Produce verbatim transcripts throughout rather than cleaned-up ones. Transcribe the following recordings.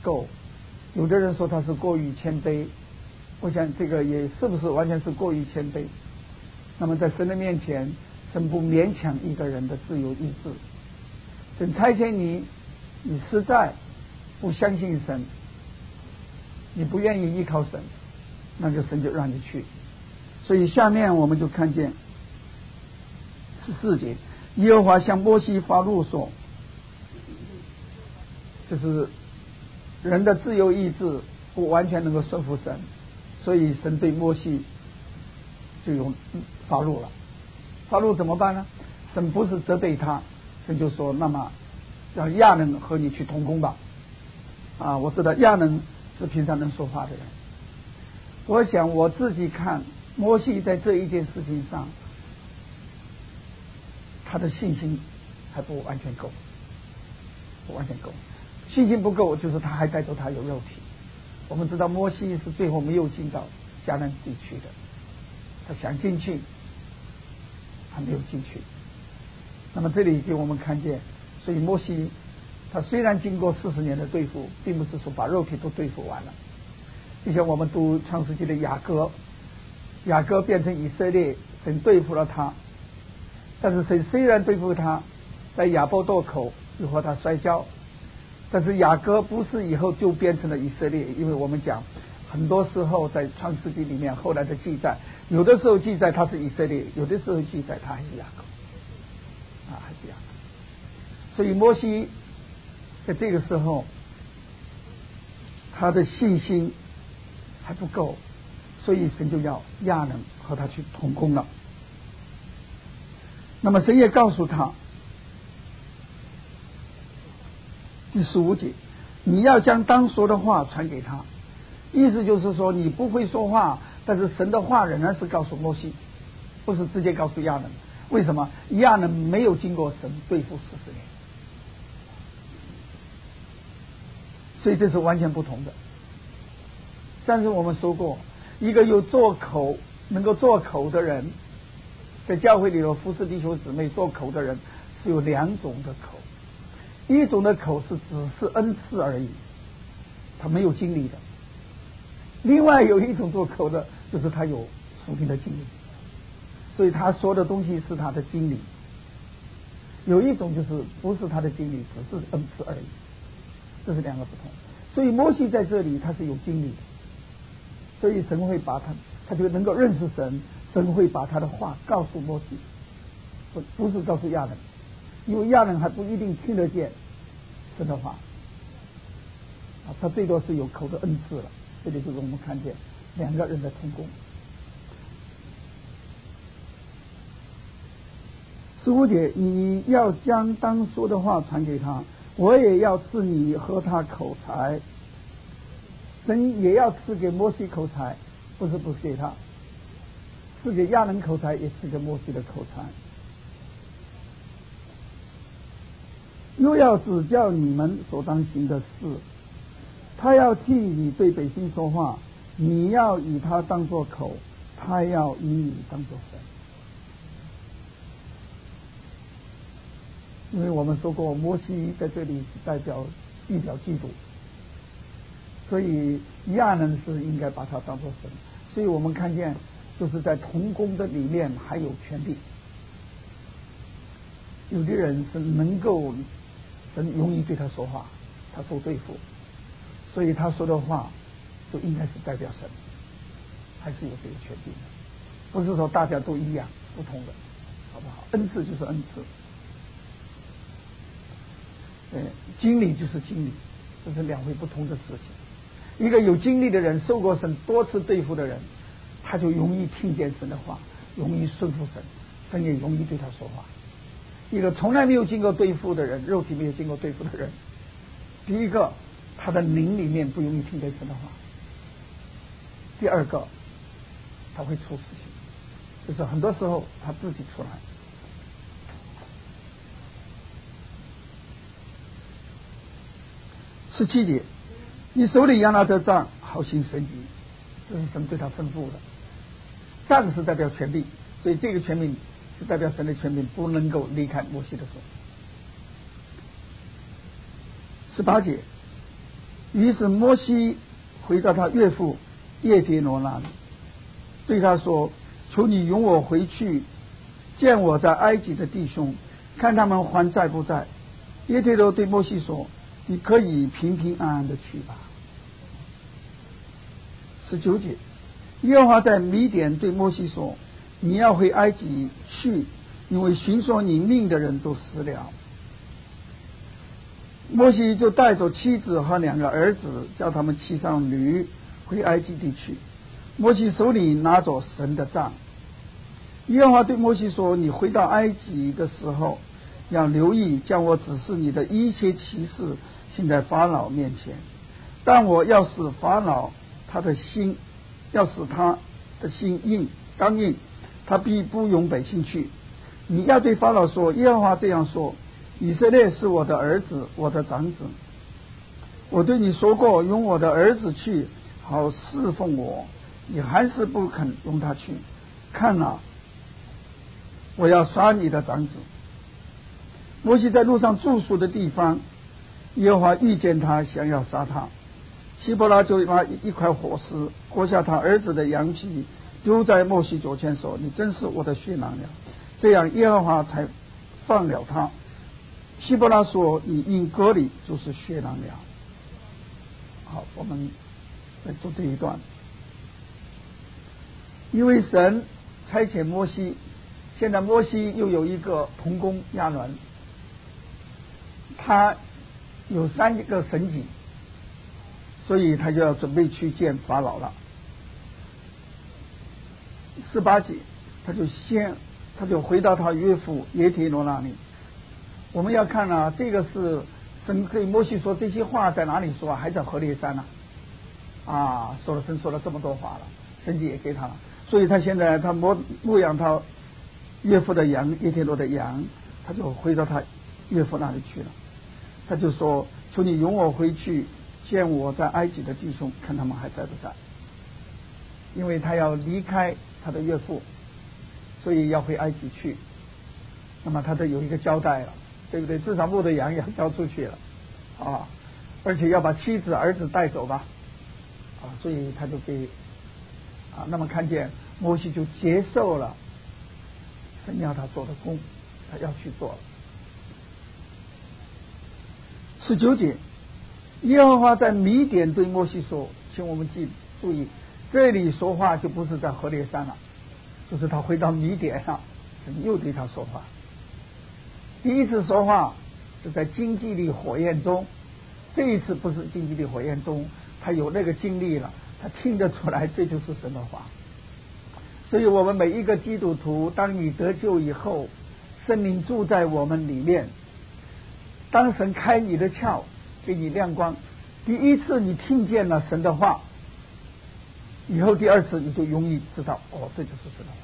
够，有的人说他是过于谦卑，我想这个也是不是完全是过于谦卑。那么在神的面前，神不勉强一个人的自由意志，神差遣你，你实在不相信神，你不愿意依靠神，那就神就让你去。所以下面我们就看见十四节，耶和华向摩西发怒说，就是人的自由意志不完全能够顺服神，所以神对摩西就有发怒了。发怒怎么办呢？神不是责备他，神就说那么让亚伦和你去同工吧。啊，我知道亚伦是平常能说话的人，我想我自己看摩西在这一件事情上，他的信心还不完全够，不完全够，信心不够，就是他还带着他有肉体。我们知道摩西是最后没有进到迦南地区的，他想进去，还没有进去。那么这里给我们看见，所以摩西他虽然经过四十年的对付，并不是说把肉体都对付完了。就像我们读创世纪的雅各，雅各变成以色列，神对付了他，但是神虽然对付他，在亚伯渡口又和他摔跤，但是雅各不是以后就变成了以色列，因为我们讲很多时候在创世纪里面后来的记载，有的时候记载他是以色列，有的时候记载他还是雅各啊，还是雅各。所以摩西在这个时候他的信心还不够，所以神就要亚伦和他去同工了。那么神也告诉他，第十五节，你要将当说的话传给他，意思就是说你不会说话，但是神的话仍然是告诉摩西，不是直接告诉亚伦。为什么？亚伦没有经过神对付四十年，所以这是完全不同的。但是我们说过，一个有做口能够做口的人，在教会里头服侍弟兄姊妹做口的人是有两种的口，一种的口是只是恩赐而已，他没有经历的；另外有一种做口的，就是他有属灵的经历，所以他说的东西是他的经历。有一种就是不是他的经历，只是恩赐而已，这是两个不同。所以摩西在这里他是有经历的，所以神会把他，他就能够认识神，神会把他的话告诉摩西，不不是告诉亚伦，因为亚伦还不一定听得见神的话啊，他最多是有口的恩赐了。这里就是我们看见两个人的同工。十五节，你要将当说的话传给他，我也要赐你和他口才。神也要赐给摩西口才，不是不给他，赐给亚伦口才，也赐给摩西的口才。又要指教你们所当行的事，他要替你对百姓说话，你要以他当作口，他要以你当作神。因为我们说过，摩西在这里是代表预表基督，所以亚伦是应该把他当作神。所以我们看见就是在同工的里面还有权力，有的人是能够神容易对他说话，他受对付，所以他说的话就应该是代表神，还是有这个权利的，不是说大家都一样，不同的，好不好？恩赐就是恩赐，对，经历就是经历，这是两回不同的事情。一个有经历的人，受过神多次对付的人，他就容易听见神的话，容易顺服神，神也容易对他说话。一个从来没有经过对付的人，肉体没有经过对付的人，第一个他的灵里面不容易听见神的话，第二个他会出事情，就是很多时候他自己出来。十七节，你手里要拿着杖，好行神迹，这是神对他吩咐的。杖是代表权柄，所以这个权柄是代表神的权柄，不能够离开摩西的手。十八节， 于是摩西回到他岳父叶忒罗那里，对他说：求你容我回去见我在埃及的弟兄，看他们还在不在。叶忒罗对摩西说：你可以平平安安的去吧。十九节，耶和华在米甸对摩西说：你要回埃及去，因为寻索你命的人都死了。摩西就带着妻子和两个儿子，叫他们骑上驴回埃及地去。摩西手里拿着神的杖。耶和华对摩西说：你回到埃及的时候，要留意将我指示你的一切奇事行在法老面前，但我要使法老他的心，要使他的心硬刚硬，他必不容百姓去。你要对法老说：耶和华这样说，以色列是我的儿子，我的长子。我对你说过，容我的儿子去，好侍奉我，你还是不肯容他去。看啊，我要杀你的长子。摩西在路上住宿的地方，耶和华遇见他，想要杀他。希伯拉就拿一块火石割下他儿子的羊皮，丢在摩西脚前说：你真是我的血囊了。这样耶和华才放了他。希伯拉说：你因割礼就是血囊了。好，我们来做这一段。因为神差遣摩西，现在摩西又有一个同工亚伦，他有三个神迹，所以他就要准备去见法老了。十八节，他就先他就回到他岳父耶忒罗那里。我们要看啊，这个是神对摩西说这些话在哪里说啊？还在何烈山呢、啊？啊，说了神说了这么多话了，神迹也给他了，所以他现在他牧牧养他岳父的羊，耶忒罗的羊，他就回到他岳父那里去了。他就说：求你容我回去见我在埃及的弟兄，看他们还在不在。因为他要离开他的岳父，所以要回埃及去。那么他都有一个交代了，对不对？至少牧的羊要交出去了啊，而且要把妻子儿子带走吧啊，所以他就给啊，那么看见摩西就接受了神要他做的工，他要去做了。十九节，耶和华在米甸对摩西说，请我们记注意，这里说话就不是在何烈山了，就是他回到米甸上，神又对他说话。第一次说话是在荆棘里火焰中，这一次不是荆棘里火焰中，他有那个经历了，他听得出来这就是神的话。所以我们每一个基督徒，当你得救以后，圣灵住在我们里面，当神开你的窍，给你亮光，第一次你听见了神的话，以后第二次你就容易知道，哦，这就是神的话。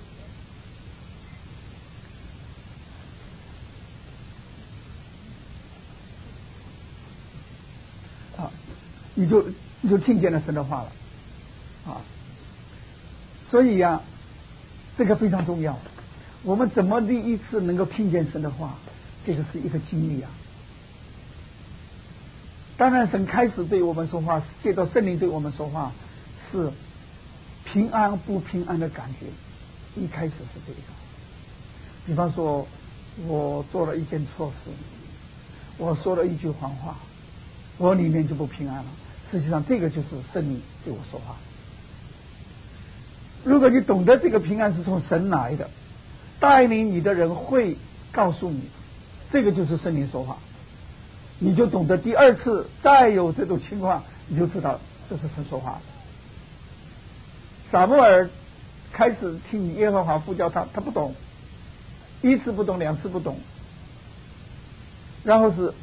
啊，你就你就听见了神的话了啊！所以呀、啊，这个非常重要。我们怎么第一次能够听见神的话？这个是一个经历啊。当然，神开始对我们说话，借着圣灵对我们说话，是平安不平安的感觉。一开始是这个。比方说，我做了一件错事，我说了一句谎话，我里面就不平安了。实际上，这个就是圣灵对我说话。如果你懂得这个平安是从神来的，带领你的人会告诉你，这个就是圣灵说话，你就懂得第二次再有这种情况，你就知道这是神说话。撒母耳开始听耶和华呼叫他，他不懂，一次不懂，两次不懂，然后是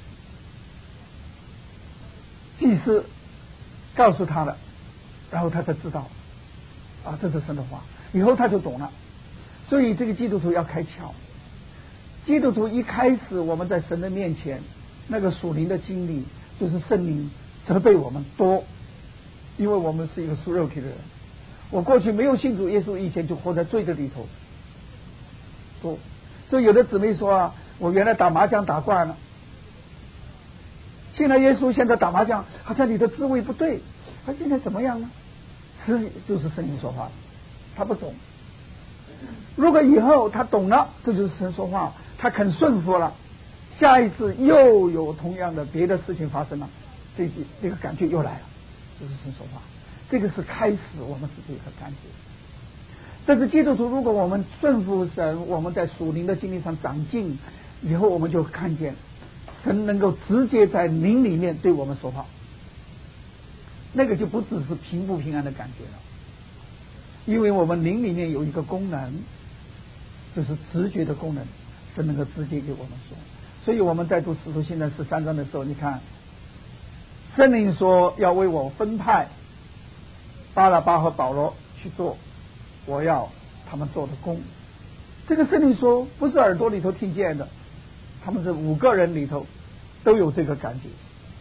祭司告诉他了，然后他才知道啊，这是神的话，以后他就懂了。所以这个基督徒要开窍。基督徒一开始我们在神的面前，那个属灵的经历就是圣灵责备我们多，因为我们是一个属肉体的人。我过去没有信主耶稣以前就活在罪的里头，多。所以有的姊妹说啊，我原来打麻将打惯了， 信了耶稣，现在打麻将，好像你的滋味不对，他现在怎么样呢？实际就是圣灵说话了，他不懂。如果以后他懂了，这就是神说话，他肯顺服了，下一次又有同样的别的事情发生了，这这个感觉又来了，这是神说话。这个是开始，我们是这个感觉。但是基督徒，如果我们顺服神，我们在属灵的经历上长进，以后我们就看见神能够直接在灵里面对我们说话，那个就不只是平不平安的感觉了，因为我们灵里面有一个功能，就是直觉的功能，神能够直接给我们说。所以我们在读使徒行传十三章的时候，你看圣灵说要为我分派巴拿巴和保罗去做我要他们做的工，这个圣灵说不是耳朵里头听见的，他们这五个人里头都有这个感觉。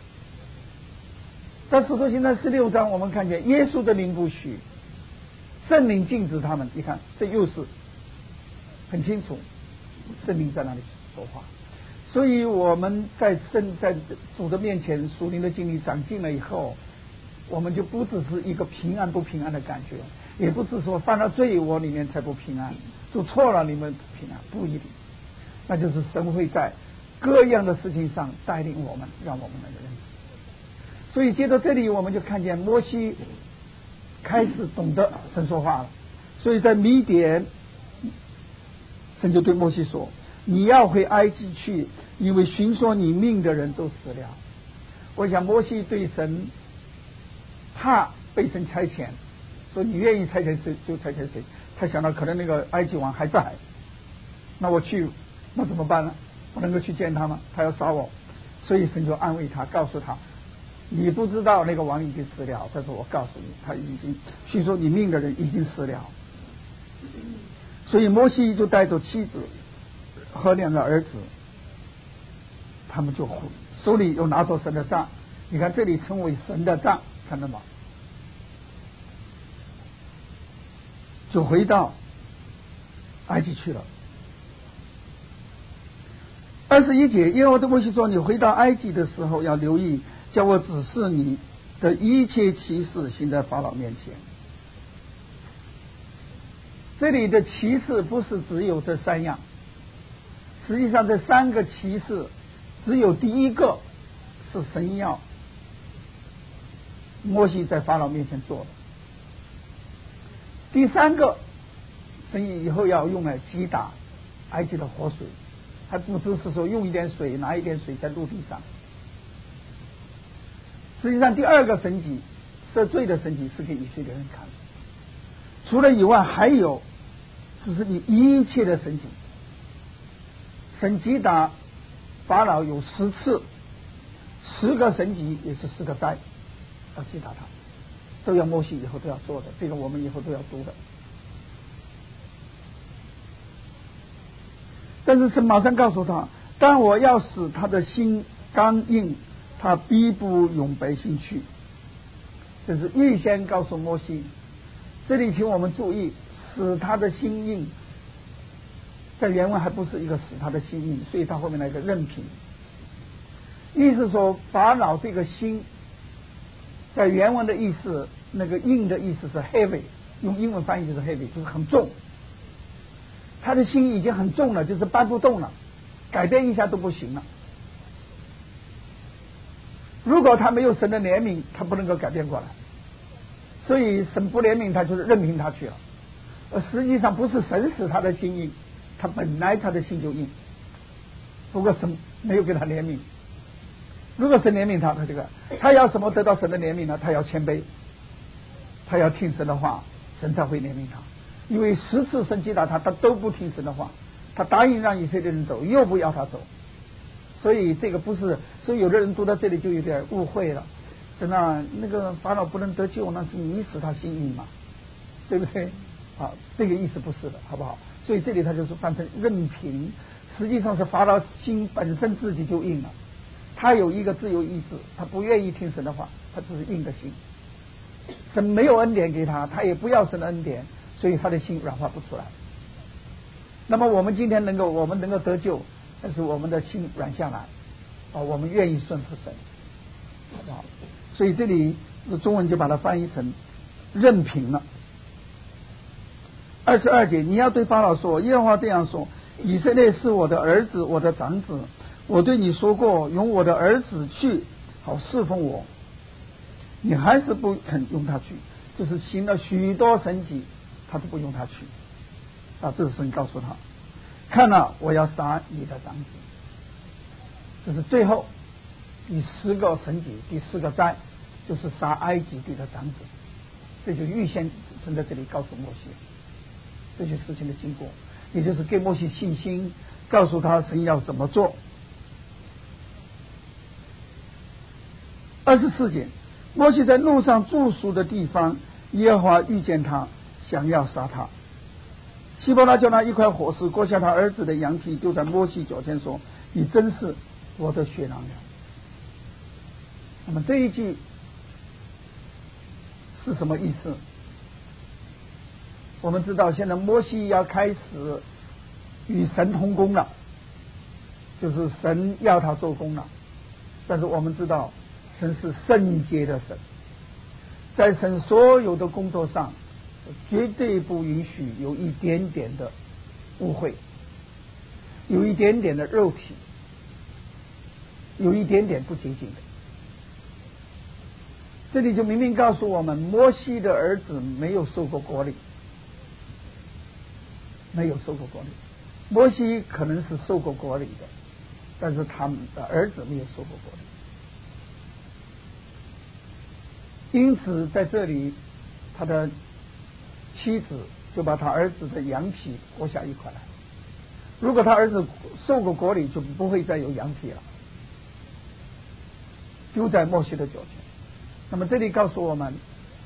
在使徒行传十六章，我们看见耶稣的灵不许，圣灵禁止他们。你看，这又是很清楚，圣灵在那里说话。所以我们在圣在主的面前，属灵的经历长进了以后，我们就不只是一个平安不平安的感觉，也不是说犯了罪我里面才不平安，做错了你们平安，不一定。那就是神会在各样的事情上带领我们，让我们能够认识。所以接着这里我们就看见摩西开始懂得神说话了。所以在米甸，神就对摩西说，你要回埃及去，因为寻索你命的人都死了。我想摩西对神怕被神差遣，说你愿意差遣谁就差遣谁，他想到可能那个埃及王还在，那我去那怎么办呢？我能够去见他吗？他要杀我。所以神就安慰他，告诉他，你不知道那个王已经死了，但是我告诉你，他已经据说你命的人已经死了。所以摩西就带着妻子和两个儿子，他们就手里又拿着神的杖，你看这里称为神的杖，看到吗？就回到埃及去了。二十一节，耶和华对摩西说，你回到埃及的时候要留意，叫我指示你的一切奇事行在法老面前。这里的奇事不是只有这三样，实际上这三个奇事只有第一个是神要摩西在法老面前做的，第三个神以后要用来击打埃及的活水，还不只是说用一点水拿一点水在陆地上。实际上第二个神迹赦罪的神迹是给以色列人看的，除了以外还有只是你一切的神迹。神击打法老有十次，十个神迹也是十个灾要击打他，都要摩西以后都要做的，这个我们以后都要读的。但是神马上告诉他，但我要使他的心刚硬，他必不永百姓去。这是预先告诉摩西。这里请我们注意，使他的心硬，在原文还不是一个使他的心硬，所以他后面来个任凭。意思说法老这个心，在原文的意思，那个硬的意思是 heavy， 用英文翻译就是 heavy， 就是很重。他的心已经很重了，就是搬不动了，改变一下都不行了。如果他没有神的怜悯，他不能够改变过来，所以神不怜悯他，就是任凭他去了。而实际上不是神使他的心硬，他本来他的心就硬，不过神没有给他怜悯。如果神怜悯他，他这个他要什么得到神的怜悯呢？他要谦卑，他要听神的话，神才会怜悯他。因为十次神击打他，他都不听神的话，他答应让以色列人走，又不要他走，所以这个不是，所以有的人读到这里就有点误会了，真的那个法老不能得救，那是你使他心硬嘛，对不对？啊，这个意思不是的，好不好？所以这里他就是翻成任凭，实际上是法老心本身自己就硬了，他有一个自由意志，他不愿意听神的话，他只是硬的心，神没有恩典给他，他也不要神的恩典，所以他的心软化不出来。那么我们今天能够我们能够得救，但是我们的心软下来，啊，我们愿意顺服神， 好不好？所以这里中文就把它翻译成任凭了。二十二节，你要对法老说，耶和华这样说，以色列是我的儿子，我的长子，我对你说过，用我的儿子去好侍奉我，你还是不肯用他去，就是行了许多神迹，他都不用他去啊。这是神告诉他，看了，我要杀你的长子。这是最后第十个神迹，第四个灾就是杀埃及地的长子。这就预先神在这里告诉摩西这些事情的经过，也就是给摩西信心，告诉他神要怎么做。二十四节，摩西在路上住宿的地方，耶和华遇见他，想要杀他。希伯拉就拿一块火石割下他儿子的羊皮，丢在摩西脚前说，你真是我的血狼了。那么这一句是什么意思？我们知道现在摩西要开始与神同工了，就是神要他做工了。但是我们知道神是圣洁的神，在神所有的工作上绝对不允许有一点点的误会，有一点点的肉体，有一点点不洁净的。这里就明明告诉我们，摩西的儿子没有受过割礼，没有受过割礼。摩西可能是受过割礼的，但是他们的儿子没有受过割礼。因此在这里他的妻子就把他儿子的羊皮割下一块来。如果他儿子受过割礼，就不会再有羊皮了，丢在摩西的脚前。那么这里告诉我们，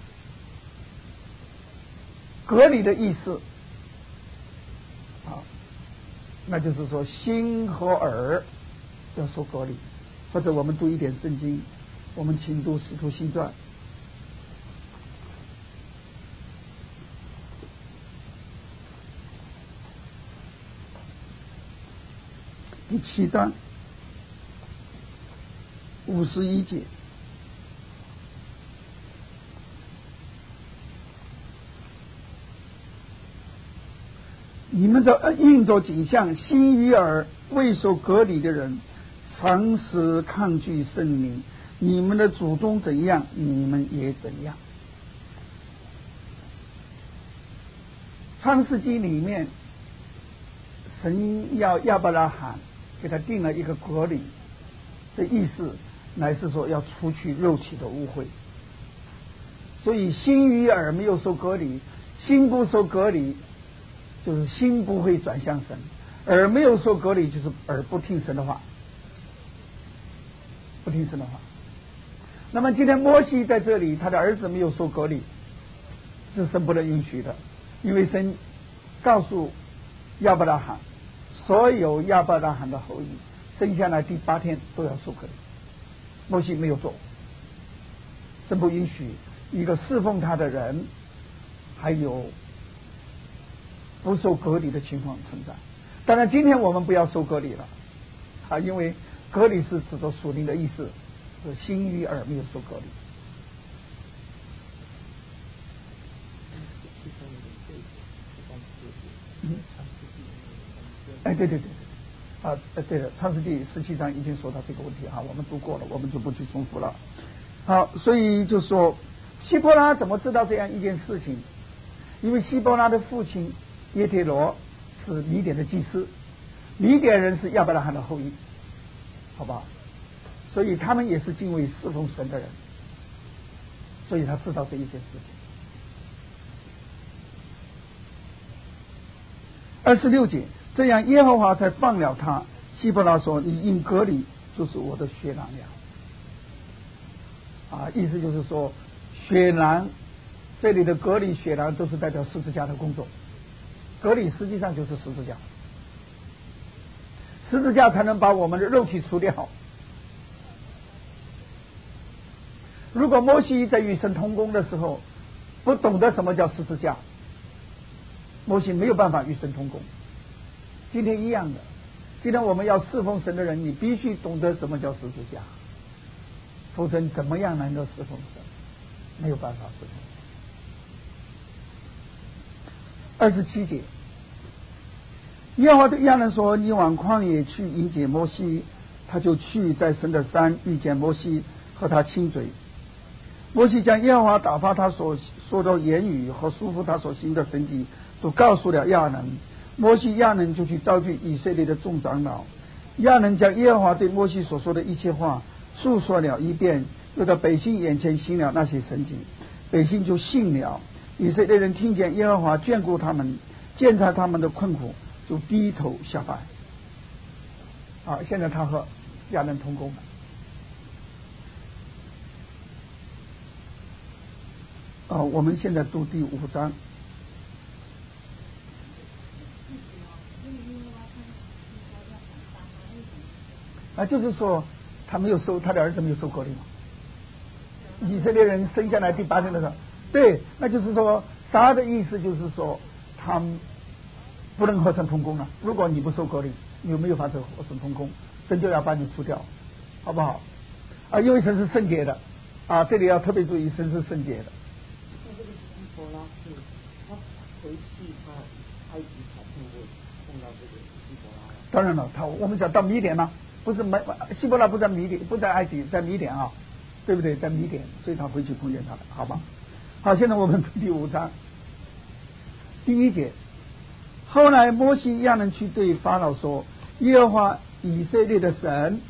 割礼的意思啊，那就是说心和耳要受割礼。或者我们读一点圣经，我们请读使徒行传第七章五十一节。你们这应着景象，心与耳未受割礼的人，常时抗拒圣灵。你们的祖宗怎样，你们也怎样。创世纪里面，神要亚伯拉罕给他定了一个割礼的意思，乃是说要除去肉体的污秽。所以心与耳没有受割礼，心不受割礼，就是心不会转向神；耳没有受割礼，就是耳不听神的话，不听神的话。那么今天摩西在这里，他的儿子没有受割礼，是神不能允许的，因为神告诉亚伯拉罕，所有亚伯拉罕的后裔生下来第八天都要受割礼。摩西没有做，神不允许一个侍奉他的人还有不受割礼的情况存在。当然今天我们不要受割礼了啊，因为割礼是指着属灵的意思，是心与耳没有受割礼。嗯，哎，对对对对，啊，对的，创世纪十七章已经说到这个问题哈，我们读过了，我们就不去重复了。好，所以就说希伯拉怎么知道这样一件事情？因为希伯拉的父亲耶忒罗是米甸的祭司，米甸人是亚伯拉罕的后裔，好吧？所以他们也是敬畏侍奉神的人，所以他知道这一件事情。二十六节，这样耶和华才放了他。希伯拉说：“你因割礼就是我的血狼了。”啊，意思就是说，血狼这里的割礼、血狼都是代表十字架的工作。割礼实际上就是十字架，十字架才能把我们的肉体除掉。如果摩西在与神同工的时候不懂得什么叫十字架，摩西没有办法与神同工。今天一样的，今天我们要侍奉神的人，你必须懂得什么叫十字架。 否则怎么样能够侍奉神？没有办法侍奉。二十七节，耶和华对亚伦说：“你往旷野去迎接摩西。”他就去，在神的山遇见摩西，和他亲嘴。摩西将耶和华打发他所说的言语和束缚他所行的神迹都告诉了亚伦。摩西亚伦就去召集以色列的众长老。亚伦将耶和华对摩西所说的一切话述说了一遍，又在百姓眼前行了那些神迹，百姓就信了。以色列人听见耶和华眷顾他们，鉴察他们的困苦，就低头下拜。啊，现在他和亚伦同工了。啊，我们现在读第五章。啊，就是说他没有收，他的儿子没有收割礼嘛。以色列人生下来第八天的时候，对，那就是说啥的意思，就是说他们不能和神同工了。如果你不收割礼，你没有法子和神同工，神就要把你除掉，好不好？啊，因为神是圣洁的啊，这里要特别注意，神是圣洁的。 那这个希伯拉是他回去他埃及才碰过碰到这个希伯拉。 当然了，他我们讲到米甸嘛，不是没希伯拉不在米甸，不在埃及，在米甸啊，对不对？在米甸，所以他回去碰见他了，好吧？好，现在我们读第五章第一节。后来摩西亚伦去对法老说：“耶和华以色列的神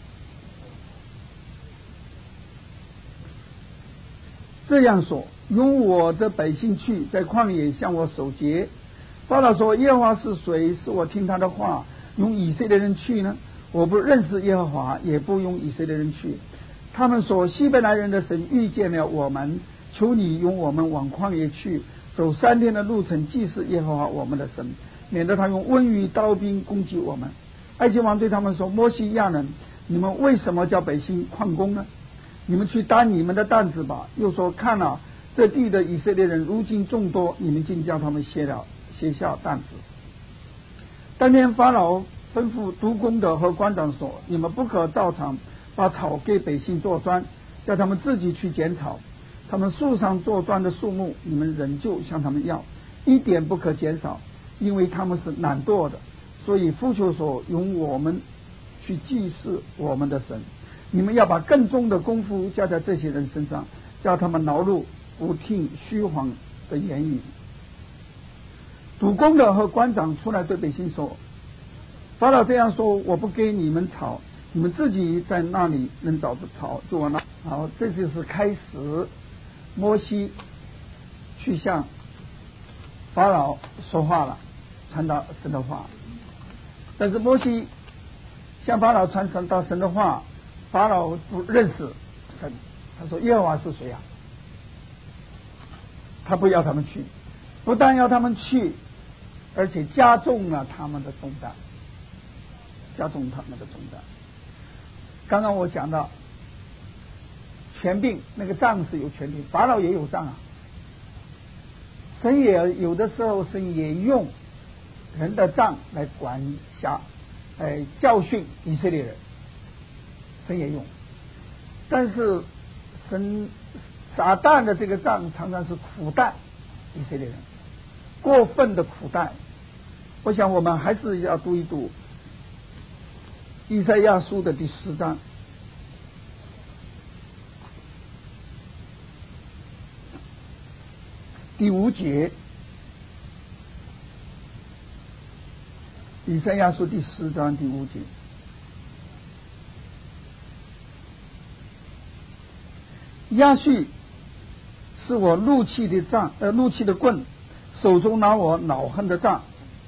这样说：用我的百姓去，在旷野向我守节。”法老说：“耶和华是谁？是我听他的话，用以色列人去呢？我不认识耶和华，也不用以色列人去。”他们说：“希伯来人的神遇见了我们，求你用我们往旷野去，走三天的路程，祭祀耶和华我们的神，免得他用瘟疫刀兵攻击我们。”埃及王对他们说：“摩西亚伦，你们为什么叫百姓旷工呢？你们去担你们的担子吧。”又说：“看啊，这地的以色列人如今众多，你们竟叫他们卸了卸下担子。”当天法老吩咐督工的和官长说：“你们不可照常把草给百姓做砖，叫他们自己去捡草。他们树上做砖的树木，你们仍旧向他们要，一点不可减少，因为他们是懒惰的。所以呼求说：用我们去祭祀我们的神。你们要把更重的功夫加在这些人身上，叫他们劳碌，不听虚谎的言语。”督工的和官长出来对百姓说：“法老这样说，我不给你们草，你们自己在那里能找的草就往那。”好，这就是开始摩西去向法老说话了，传达神的话。但是摩西向法老传神到神的话，法老不认识神，他说：“耶和华是谁啊？”他不要他们去，不但要他们去，而且加重了他们的重担，加重他们的重担。刚刚我讲到权柄，那个杖是有权柄，法老也有杖啊。神也有的时候，神也用人的杖来管辖，来教训以色列人，神也用。但是神撒旦的这个杖常常是苦待以色列人，过分的苦待。我想我们还是要读一读以赛亚书的第十章。第五节，以赛亚书第十章第五节。亚述是我怒气的杖，呃，怒气的棍，手中拿我恼恨的杖。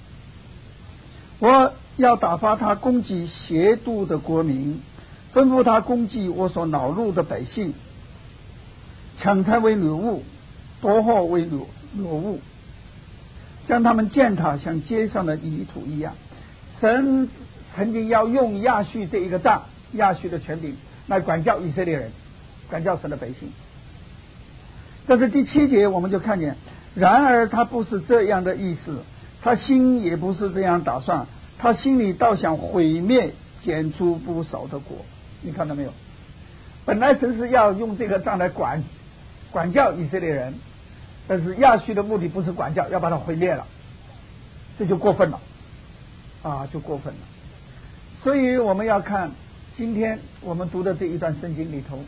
我要打发他攻击邪毒的国民，吩咐他攻击我所恼怒的百姓，抢财为掳物，夺货为掳掳物，将他们践踏像街上的泥土一样。神曾经要用亚述这一个杖，亚述的权柄来管教以色列人，管教神的百姓。但是第七节我们就看见，然而他不是这样的意思，他心也不是这样打算，他心里倒想毁灭剪出不少的国。你看到没有？ 本来神是要用这个杖来管管教以色列人，但是亚述的目的不是管教，要把它毁灭了，这就过分了啊，就过分了。所以我们要看今天我们读的这一段圣经里头，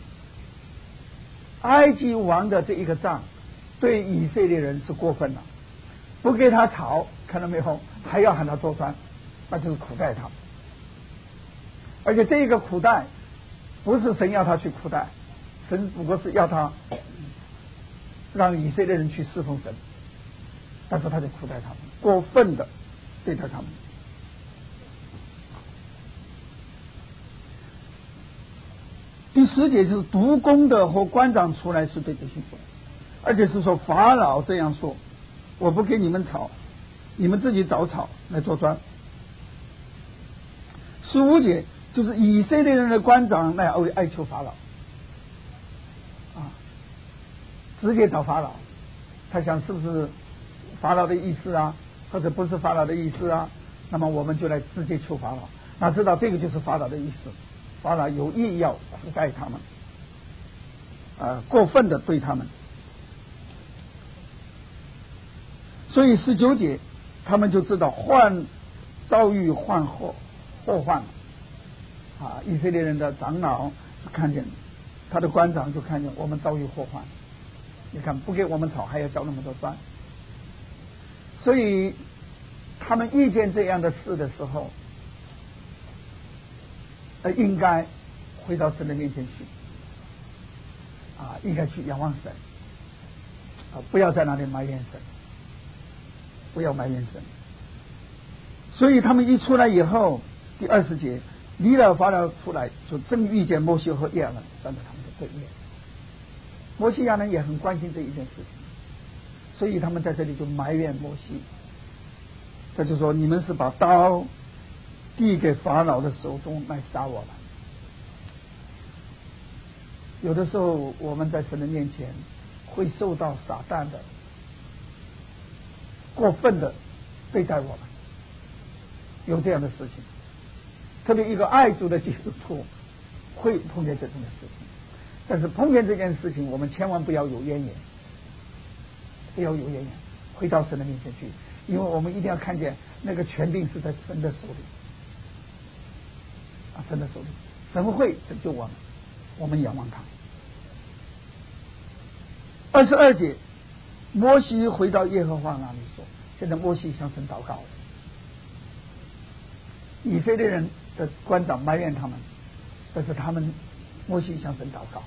埃及王的这一个杖对以色列人是过分了，不给他草，看到没有，还要喊他做砖，那就是苦待他们。而且这个苦待不是神要他去苦待，神不过是要他让以色列人去侍奉神，但是他就苦待他们，过分的对待他们。第十节就是督工的和官长出来是对百姓说，而且是说法老这样说，我不给你们草，你们自己找草来做砖。十五节就是以色列人的官长来哀求法老啊，直接找法老，他想是不是法老的意思啊，或者不是法老的意思啊，那么我们就来直接求法老，哪知道这个就是法老的意思，法老有意要苦待他们，呃，过分的对他们。所以十九节他们就知道患遭遇患祸祸患啊，以色列人的长老就看见，他的官长就看见我们遭遇祸患，你看不给我们草还要交那么多砖，所以他们遇见这样的事的时候，呃，应该回到神的面前去啊，应该去仰望神啊，不要在那里埋怨神，不要埋怨神。所以他们一出来以后，第二十节，离了法老出来，就正遇见摩西和亚伦站在他们的对面。摩西亚伦也很关心这一件事情，所以他们在这里就埋怨摩西，他就说你们是把刀递给法老的手中来杀我们。有的时候我们在神的面前会受到撒旦的过分的对待我们，有这样的事情，特别一个爱主的基督徒会碰见这种的事情，但是碰见这件事情我们千万不要有怨言，不要有怨言，回到神的面前去，因为我们一定要看见那个权柄是在神的手里啊，神的手里，神会拯救我们，我们仰望他。二十二节，摩西回到耶和华那里说，现在摩西向神祷告了，以色列人的官长埋怨他们，但是他们摩西向神祷告，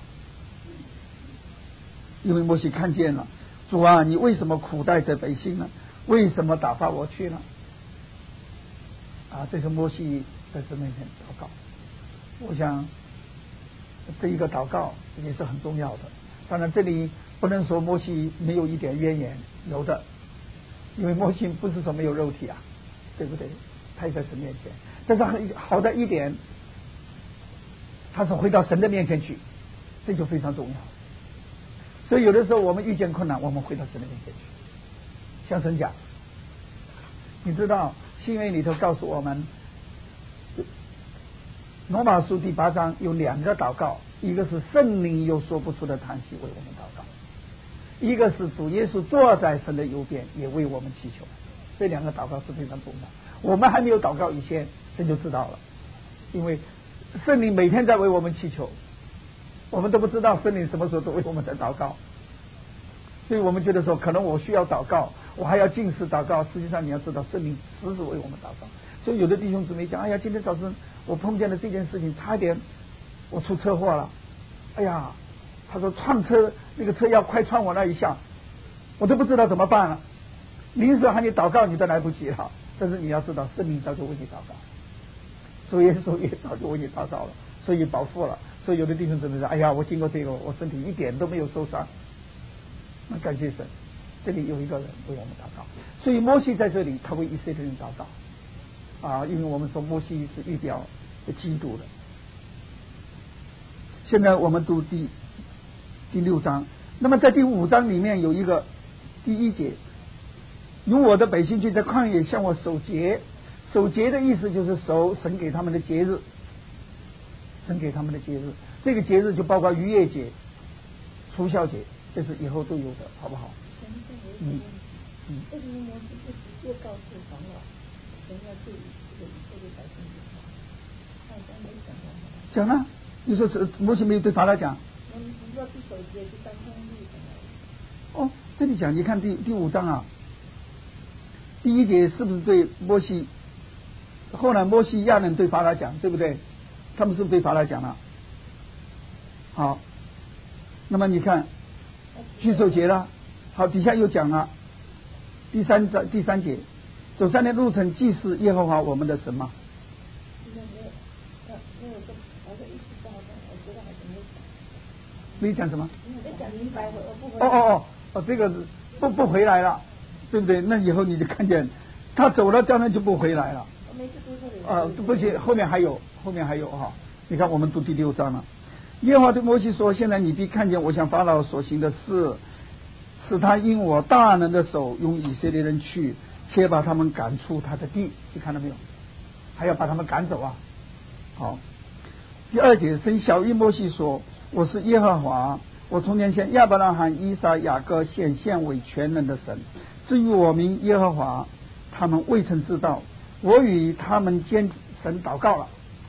因为摩西看见了，主啊，你为什么苦待这百姓呢？为什么打发我去呢？啊，这是摩西在神面前祷告。我想这一个祷告也是很重要的。当然这里不能说摩西没有一点怨言，有的，因为摩西不是说没有肉体啊，对不对？他也在神面前，但是很好的一点，他是回到神的面前去，这就非常重要。所以有的时候我们遇见困难，我们回到神的面前去，向神讲。你知道新约里头告诉我们，罗马书第八章有两个祷告，一个是圣灵有说不出的叹息为我们祷告，一个是主耶稣坐在神的右边也为我们祈求。这两个祷告是非常重要，我们还没有祷告以前神就知道了，因为圣灵每天在为我们祈求，我们都不知道圣灵什么时候都为我们在祷告，所以我们觉得说可能我需要祷告，我还要禁食祷告，实际上你要知道圣灵时时为我们祷告。所以有的弟兄姊妹讲，哎呀，今天早晨我碰见了这件事情，差一点我出车祸了，哎呀，他说撞车，那个车要快撞我那一下，我都不知道怎么办了，临时喊你祷告你都来不及了，但是你要知道圣灵早就为你祷告，主耶稣也早就为你祷告了，所以保护了。所以有的弟兄姊妹说，哎呀，我经过这个我身体一点都没有受伤，那感谢神，这里有一个人为我们祷告。所以摩西在这里他为以色列人祷告啊，因为我们说摩西是预表基督的。现在我们读第第六章，那么在第五章里面有一个第一节，用我的百姓去在旷野向我守节，守节的意思就是守神给他们的节日，神给他们的节日， 这个节日就包括逾越节、除酵节，这是以后都有的，好不好？嗯嗯。 为什么摩西不直接告诉法老，神要对这个以色列百姓讲？他好像没讲到。 讲了，你说是摩西没有对法老讲？ 我们不知道第九节是当公律的。 哦，这里讲，你看第第五章啊，第一节是不是对摩西？后来摩西亚伦对法老讲，对不对？他们是不是对法老讲了？好，那么你看举手节了，好，底下又讲了第三章第三节，走三年路程，既是耶和华我们的神吗？没讲什么？ 没讲明白，我不哦哦哦哦，这个不不回来了，对不对？那以后你就看见他走了，将来就不回来了。 我每次读这里。 啊，不行，后面还有，后面还有哈。你看，我们读第六章了。耶和华对摩西说：“现在你必看见我向法老所行的事，使他因我大能的手用以色列人去，且把他们赶出他的地。你看到没有？还要把他们赶走啊！好。第二节，神晓谕摩西说：我是耶和华，我从前向亚伯拉罕、以撒、雅各显现为全能的神。至于我名耶和华，他们未曾知道。我与他们间神祷告了。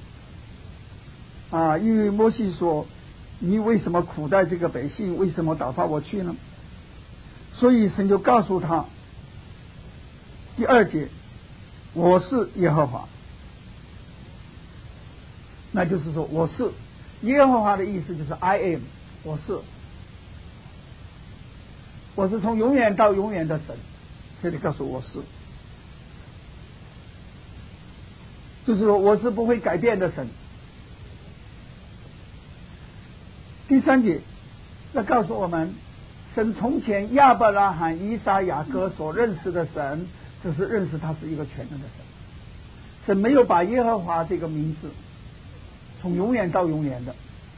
啊，因为摩西说：你为什么苦待这个百姓？为什么打发我去呢？所以神就告诉他，第二节，我是耶和华。那就是说，我是耶和华的意思就是 I am， 我是，我是从永远到永远的神。这里告诉我是，就是说我是不会改变的神。第三节，那告诉我们，神从前亚伯拉罕、以撒、雅各所认识的神，只是认识他是一个全能的神。神没有把耶和华这个名字从永远到永远的，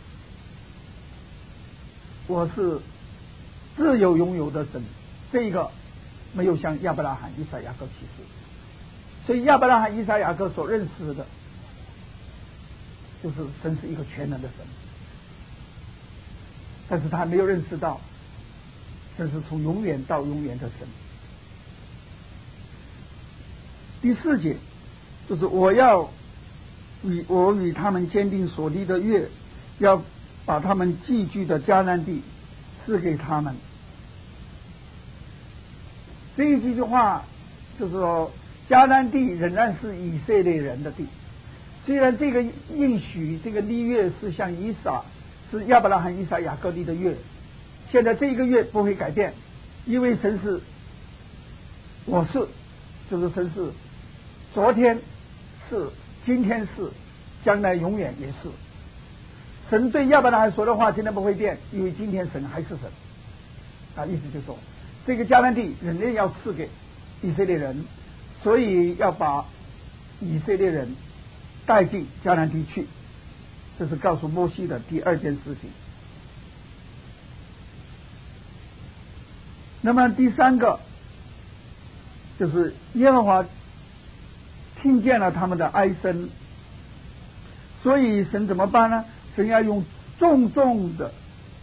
我是自有拥有的神，这个没有向亚伯拉罕、以撒、雅各启示。所以亚伯拉罕、以撒、雅各所认识的，就是神是一个全能的神。但是他还没有认识到，这是从永远到永远的神。第四节，就是我要与我与他们坚定所立的约，要把他们寄居的迦南地赐给他们。这一句话就是说，迦南地仍然是以色列人的地，虽然这个应许这个立约是向以撒。是亚伯拉罕、以撒、雅各立的约，现在这一个约不会改变，因为神是我是，就是神是昨天是，今天是，将来永远也是。神对亚伯拉罕说的话今天不会变，因为今天神还是神啊，意思就是说，这个迦南地仍然要赐给以色列人，所以要把以色列人带进迦南地去。这是告诉摩西的第二件事情。那么第三个就是耶和华听见了他们的哀声，所以神怎么办呢？神要用重重的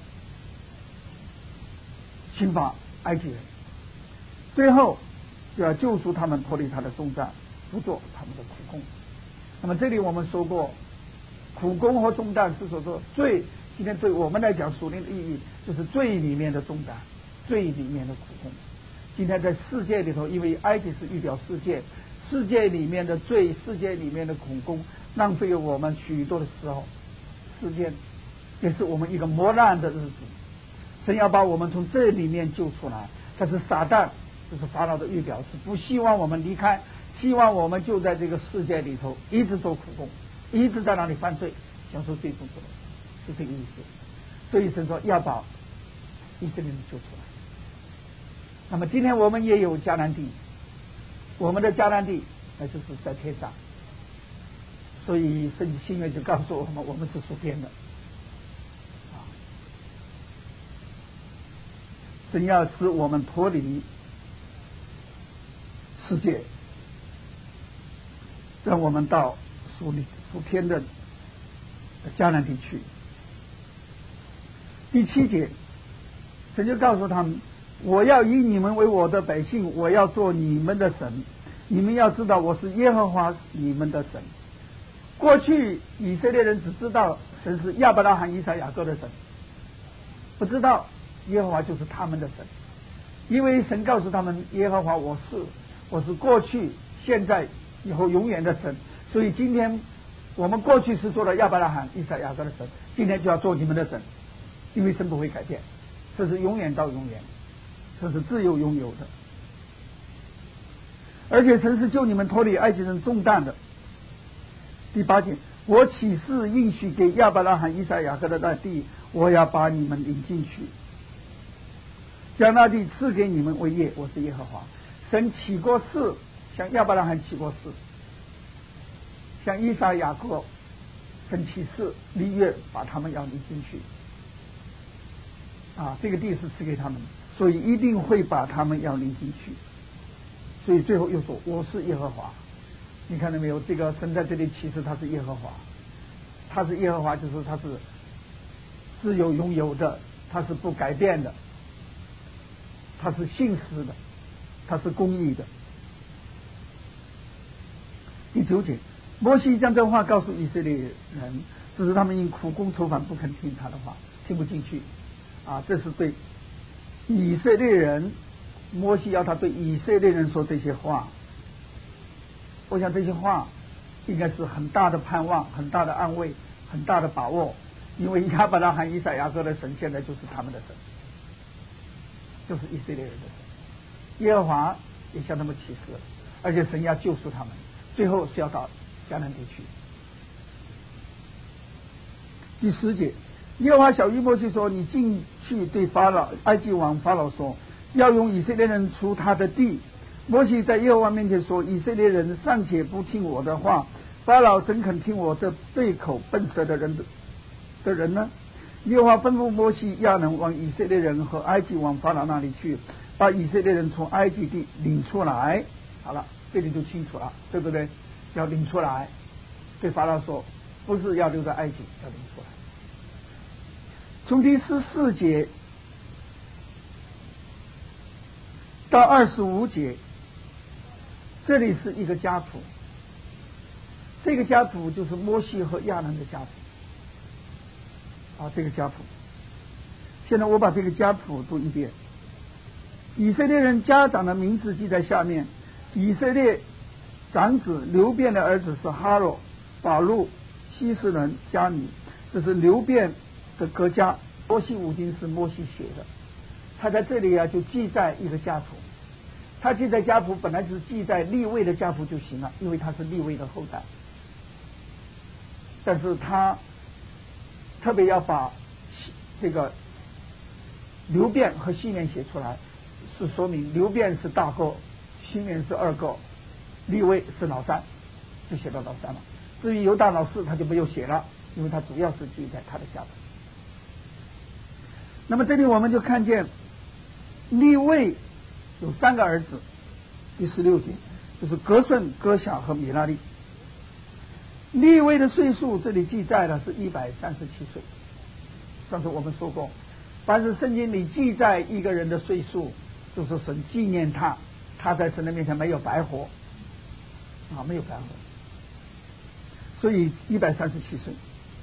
刑罚埃及人，最后就要救赎他们，脱离他的重担，不做他们的苦工。那么这里我们说过，苦工和重担是所说罪，今天对我们来讲属灵的意义就是罪里面的重担，罪里面的苦工。今天在世界里头，因为埃及是预表世界，世界里面的罪，世界里面的苦工，浪费了我们许多的时候时间，也是我们一个磨难的日子。神要把我们从这里面救出来，但是撒旦就是法老的预表，是不希望我们离开，希望我们就在这个世界里头一直做苦工，一直在那里犯罪，享受罪中之乐，是这个意思。所以神说要把以色列人救出来。那么今天我们也有迦南地，我们的迦南地那就是在天上，所以圣经新约就告诉我们，我们是属天的。神要使我们脱离世界，让我们到属里属天的迦南地区。 第七节，神就告诉他们，我要以你们为我的百姓，我要做你们的神，你们要知道我是耶和华你们的神。过去以色列人只知道神是亚伯拉罕、以撒、雅各的神，不知道耶和华就是他们的神，因为神告诉他们，耶和华我是，我是过去、现在、以后永远的神。所以今天我们过去是做了亚伯拉罕、以撒、雅各的神，今天就要做你们的神，因为神不会改变，这是永远到永远，这是自由拥有的。而且神是救你们脱离埃及人重担的。第八节，我起誓应许给亚伯拉罕、以撒、雅各的那地，我要把你们领进去，将那地赐给你们为业，我是耶和华。神起过誓，向亚伯拉罕起过誓，向以撒、雅各神起誓立约，把他们要领进去。啊，这个地是赐给他们，所以一定会把他们要领进去。所以最后又说，我是耶和华。你看到没有？这个神在这里启示他是耶和华，他是耶和华，就是他是自由拥有的，他是不改变的，他是信实的，他是公义的。第九节，摩西将这话告诉以色列人，只是他们因苦功愁烦不肯听他的话，听不进去啊！这是对以色列人，摩西要他对以色列人说这些话。我想这些话应该是很大的盼望，很大的安慰，很大的把握，因为亚伯拉罕、以撒、雅各的神现在就是他们的神，就是以色列人的神。耶和华也向他们启示了，而且神要救赎他们，最后是要到迦南地区。第十节，耶和华晓谕摩西说，你进去对法老埃及王法老说，要用以色列人出他的地。摩西在耶和华面前说，以色列人尚且不听我的话，法老怎肯听我这对口笨舌的人的的人呢？耶和华吩咐摩西，亚伦往以色列人和埃及王法老那里去，把以色列人从埃及地领出来。好了，这里就清楚了，对不对？要领出来，对法老说，不是要留在埃及，要领出来。从第十四节到二十五节，这里是一个家谱，这个家谱就是摩西和亚伦的家谱啊，这个家谱。现在我把这个家谱读一遍。以色列人家长的名字记在下面。以色列长子流便的儿子是哈罗、法路、希实人、加米，这是流便的国家。摩西五经是摩西写的，他在这里啊就记载一个家谱。他记载家谱本来是记载利未的家谱就行了，因为他是利未的后代，但是他特别要把这个流便和西面写出来，是说明流便是大哥，西面是二哥，利未是老三，就写到老三了。至于犹大老四他就没有写了，因为他主要是记载他的家谱。那么这里我们就看见利未有三个儿子，第十六节就是格顺、哥辖和米拉利。利未的岁数这里记载了是一百三十七岁。上次我们说过，凡是圣经里记载一个人的岁数，就是神纪念他，他在神的面前没有白活啊，没有白活，所以一百三十七岁。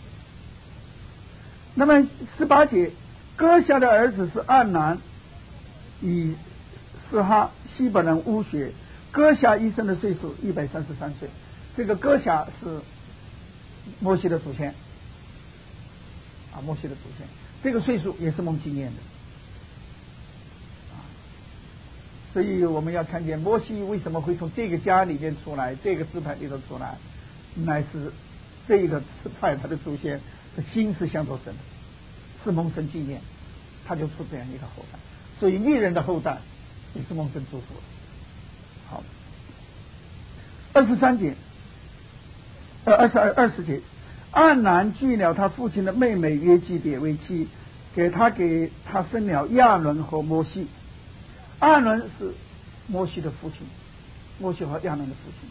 那么十八节，哥辖的儿子是暗南、以斯哈、希伯人、乌学。哥辖一生的岁数一百三十三岁。这个哥辖是摩西的祖先啊，摩西的祖先，这个岁数也是蒙纪念的啊。所以我们要看见摩西为什么会从这个家里面出来，这个支派里头出来，乃是这个支派他的祖先的心是向着神的，是蒙神纪念，他就出这样一个后代。所以利人的后代也是蒙神祝福的。好，二十三节，呃，二十二二十节，暗南娶了他父亲的妹妹约基别为妻，给他给他生了亚伦和摩西。亚伦是摩西的父亲，摩西和亚伦的父亲。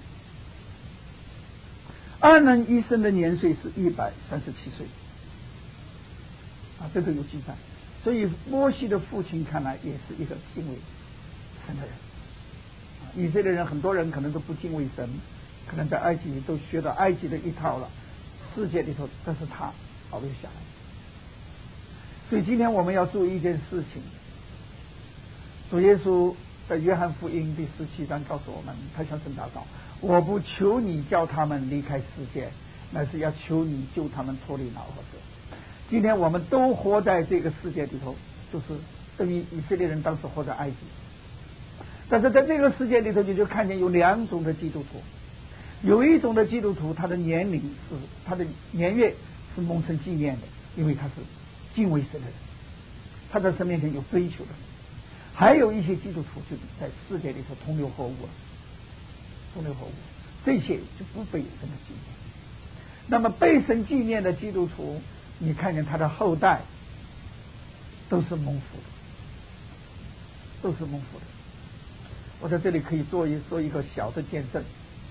亚伦一生的年岁是一百三十七岁。 啊，这个有记载。所以摩西的父亲看来也是一个敬畏神的人。啊，以色列人很多人可能都不敬畏神，可能在埃及都学到埃及的一套了，世界里头，但是他保留下来。所以今天我们要注意一件事情，主耶稣在约翰福音第十七章告诉我们，他向神祷告，我不求你叫他们离开世界，乃是要求你救他们脱离恼和蛇。今天我们都活在这个世界里头，就是等于以色列人当时活在埃及，但是在这个世界里头，你就看见有两种的基督徒，有一种的基督徒，他的年龄是他的年月是蒙神纪念的，因为他是敬畏神的人，他在神面前有追求的人。还有一些基督徒就在世界里头同流合污了，同流合污，这些就不被神的纪念。那么被神纪念的基督徒，你看见他的后代都是蒙福的，都是蒙福的。我在这里可以做一做一个小的见证。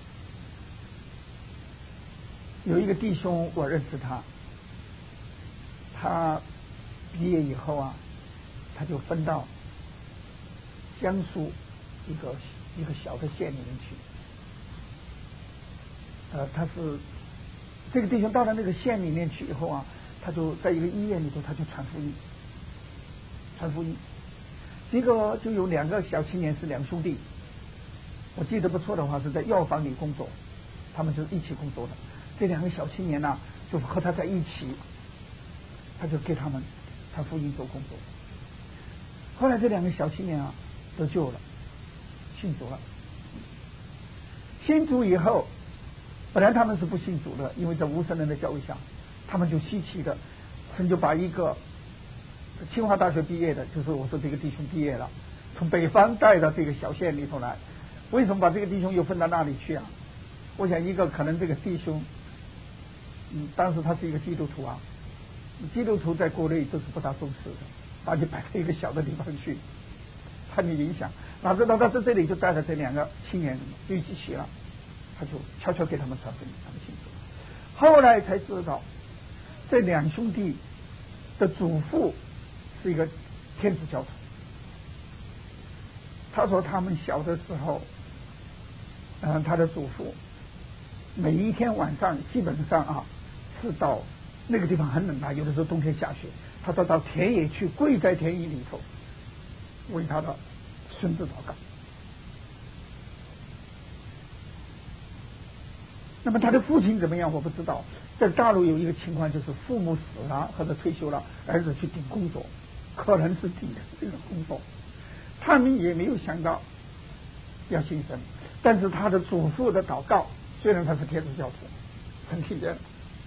有一个弟兄，我认识他，他毕业以后啊，他就分到江苏一个一个小的县里面去。呃，他是这个弟兄到了那个县里面去以后啊，他就在一个医院里头，他就传福音，传福音。这个就有两个小青年是两兄弟，我记得不错的话是在药房里工作，他们就是一起工作的。这两个小青年呢、啊，就和他在一起，他就给他们传福音做工作。后来这两个小青年啊得救了，信主了。信主以后，本来他们是不信主的，因为在无神人的教育下，他们就稀奇的，神就把一个清华大学毕业的，就是我说这个弟兄毕业了，从北方带到这个小县里头来。为什么把这个弟兄又分到那里去啊？我想一个可能这个弟兄，嗯，当时他是一个基督徒啊，基督徒在国内都是不大重视的，把你摆到一个小的地方去，怕你影响。哪知道他在这里就带着这两个青年聚集起了，他就悄悄给他们传福音，他们信主。后来才知道，这两兄弟的祖父是一个天主教徒。他说他们小的时候，嗯，他的祖父每一天晚上基本上啊是到那个地方很冷啊，有的时候冬天下雪，他都到田野去，跪在田野里头为他的孙子祷告。那么他的父亲怎么样我不知道，在大陆有一个情况，就是父母死了或者退休了，儿子去顶工作，可能是顶这个工作，他们也没有想到要信神，但是他的祖父的祷告，虽然他是天主教徒，很听见了。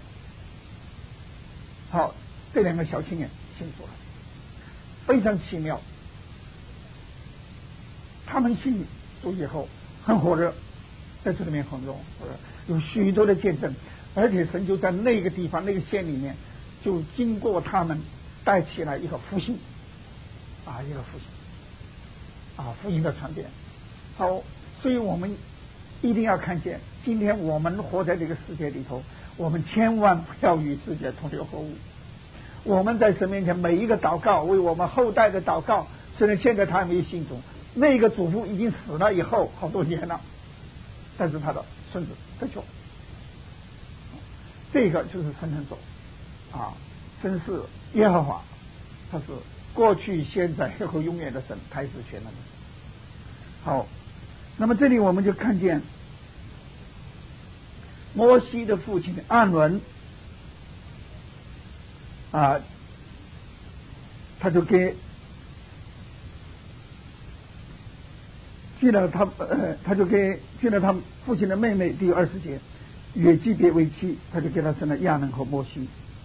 好，这两个小青年信主了，非常奇妙。他们信主以后很火热，在这里面很热，有许多的见证，而且神就在那个地方那个县里面，就经过他们带起来一个复兴啊，一个复兴啊，福音的传遍。好，所以我们一定要看见，今天我们活在这个世界里头，我们千万不要与世界同流合污。我们在神面前每一个祷告，为我们后代的祷告，虽然现在他还没有信主，那个祖父已经死了以后好多年了，但是他的孙子得救，这个就是神神走啊，真是耶和华，他是过去现在和永远的神，他也是全能的。好，那么这里我们就看见摩西的父亲暗伦啊，他就给娶了他呃，他就给娶了他父亲的妹妹。第二十节，约基别为妻，他就给他生了亚伦和摩西。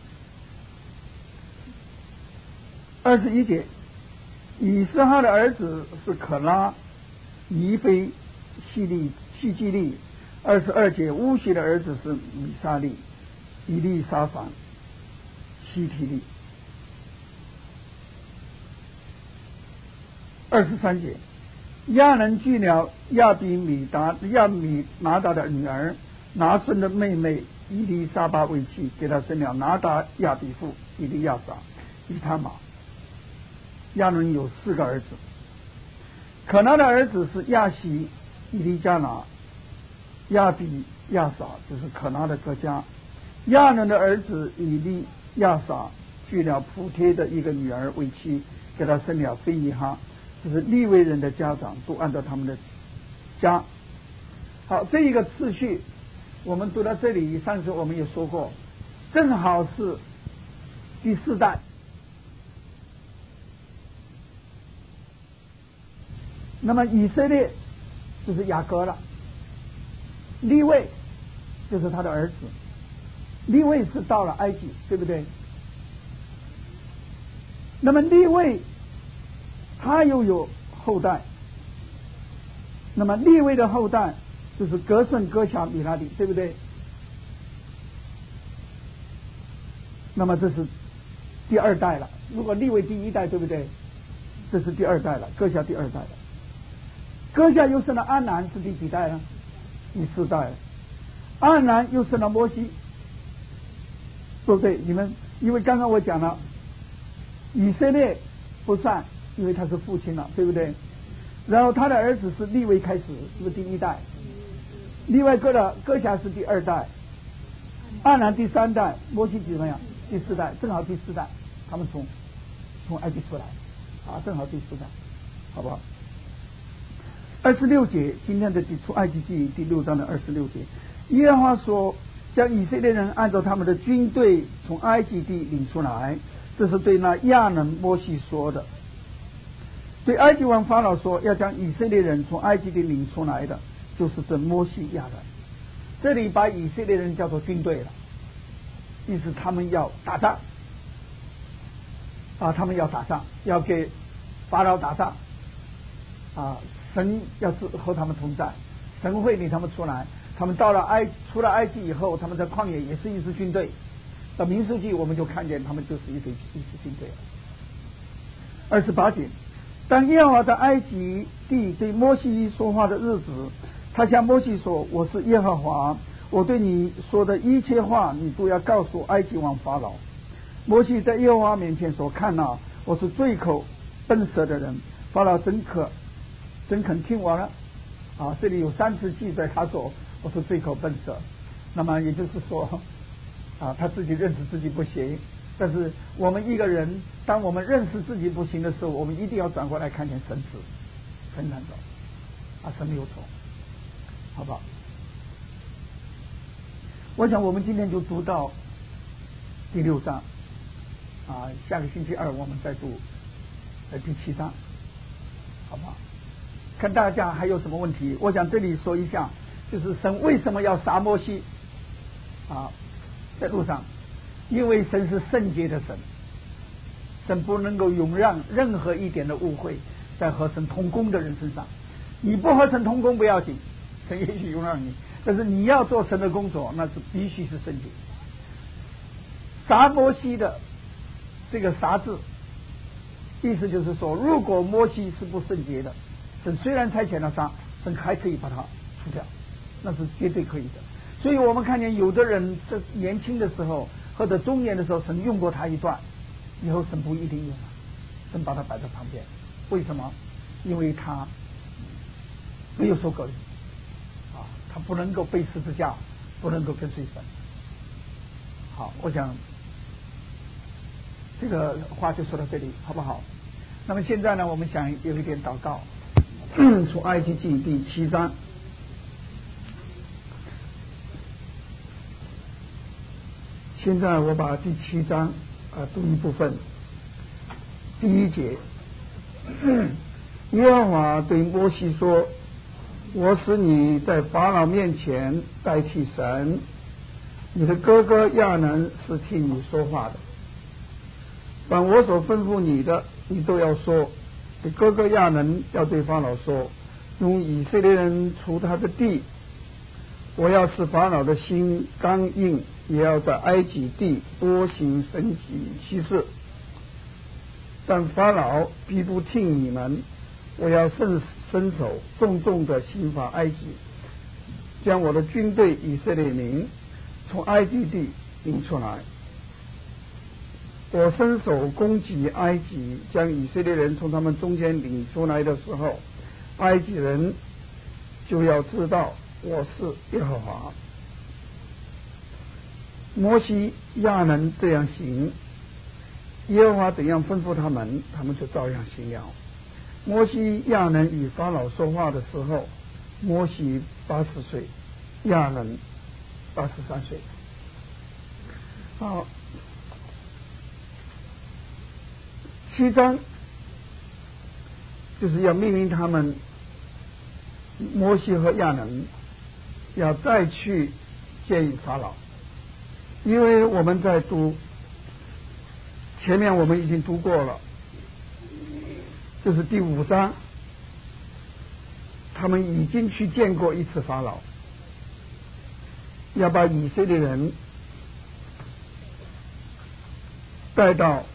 二十一节，以斯哈的儿子是可拉、尼非、西利、西基利。二十二节，乌西的儿子是米沙利、以利沙法、西提利。二十三节，亚伦娶了亚比米达亚米拿达的女儿拿顺的妹妹伊丽莎巴为妻，给他生了拿达亚比父伊利亚撒。 以他玛。亚伦有四个儿子，可拿的儿子是亚西、以利加拿、亚比、亚撒，这是可拿的各家。亚伦的儿子以利亚撒娶了普帖的一个女儿为妻，给他生了菲尼哈，这是利未人的家长，都按照他们的家。好，这一个次序我们读到这里，上次我们也说过，正好是第四代。那么以色列就是雅各了，利未就是他的儿子，利未是到了埃及，对不对？那么利未他又有后代，那么利未的后代就是革顺、哥辖、米拉底，对不对？那么这是第二代了。如果利未第一代，对不对？这是第二代了，哥辖第二代了。哥辖又生了安南，是第几代呢？第四代了。安南又生了摩西，对不对？你们因为刚刚我讲了，以色列不算，因为他是父亲了，对不对？然后他的儿子是利未开始，是不是第一代？利未哥的哥辖是第二代，安南第三代，摩西怎么样？第四代，正好第四代，他们从从埃及出来，啊，正好第四代，好不好？二十六节，今天的出埃及记第六章的二十六节，耶和华说，将以色列人按照他们的军队从埃及地领出来，这是对那亚伦摩西说的。对埃及王法老说，要将以色列人从埃及地领出来的，就是这摩西亚伦。这里把以色列人叫做军队了，意思他们要打仗啊，他们要打仗，要给法老打仗啊。神要是和他们同在，神会领他们出来。他们到了埃出了埃及以后，他们在旷野也是一支军队。到民数记我们就看见他们就是一队一支军队了。二十八节，当耶和华在埃及地对摩西说话的日子，他向摩西说：“我是耶和华，我对你说的一切话，你都要告诉埃及王法老。”摩西在耶和华面前说：“看哪，我是罪口笨舌的人，法老真可。”真肯听我了啊！这里有三次记载，他说我是罪口笨舌，那么也就是说啊，他自己认识自己不行。但是我们一个人，当我们认识自己不行的时候，我们一定要转过来看见神是神难道啊，神没有错，好不好？我想我们今天就读到第六章啊，下个星期二我们再读呃第七章，好不好？看大家还有什么问题？我想这里说一下，就是神为什么要杀摩西啊？在路上，因为神是圣洁的神，神不能够容让任何一点的误会在和神同工的人身上。你不和神同工不要紧，神也许容让你，但是你要做神的工作，那是必须是圣洁。杀摩西的这个杀字，意思就是说，如果摩西是不圣洁的，神虽然差遣了杀，神还可以把它除掉，那是绝对可以的。所以我们看见有的人在年轻的时候或者中年的时候，神用过他一段，以后神不一定用了，神把他摆在旁边。为什么？因为他没有受割礼啊，他不能够背十字架，不能够跟随神。好，我想这个话就说到这里，好不好？那么现在呢，我们想有一点祷告。从埃及记第七章，现在我把第七章啊读一部分。第一节，耶和华对摩西说：“我使你在法老面前代替神，你的哥哥亚伦是替你说话的。凡我所吩咐你的，你都要说。你哥哥亚伦要对法老说：用以色列人除他的地，我要使法老的心刚硬，也要在埃及地多行神迹奇事。但法老必不听你们，我要伸伸手重重的刑罚埃及，将我的军队以色列民从埃及地领出来。 我伸手攻击埃及，将以色列人从他们中间领出来的时候，埃及人就要知道我是耶和华。摩西亚能这样行，耶和华怎样吩咐他们，他们就照样行了。摩西亚能与法老说话的时候，摩西八十岁，亚能八十三岁。好，七章就是要命令他们，摩西和亚能要再去见法老，因为我们在读前面我们已经读过了，这是第五章，他们已经去见过一次法老，要把以色列人带到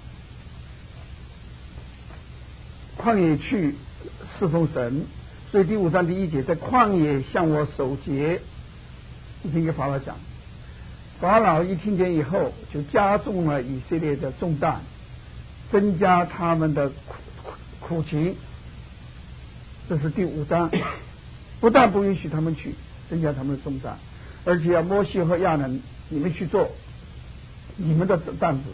旷野去侍奉神，所以第五章第一节，在旷野向我守节，已经跟法老讲。法老一听见以后，就加重了以色列的重担，增加他们的苦苦情。这是第五章，不但不允许他们去，增加他们的重担，而且要摩西和亚能你们去做你们的担子。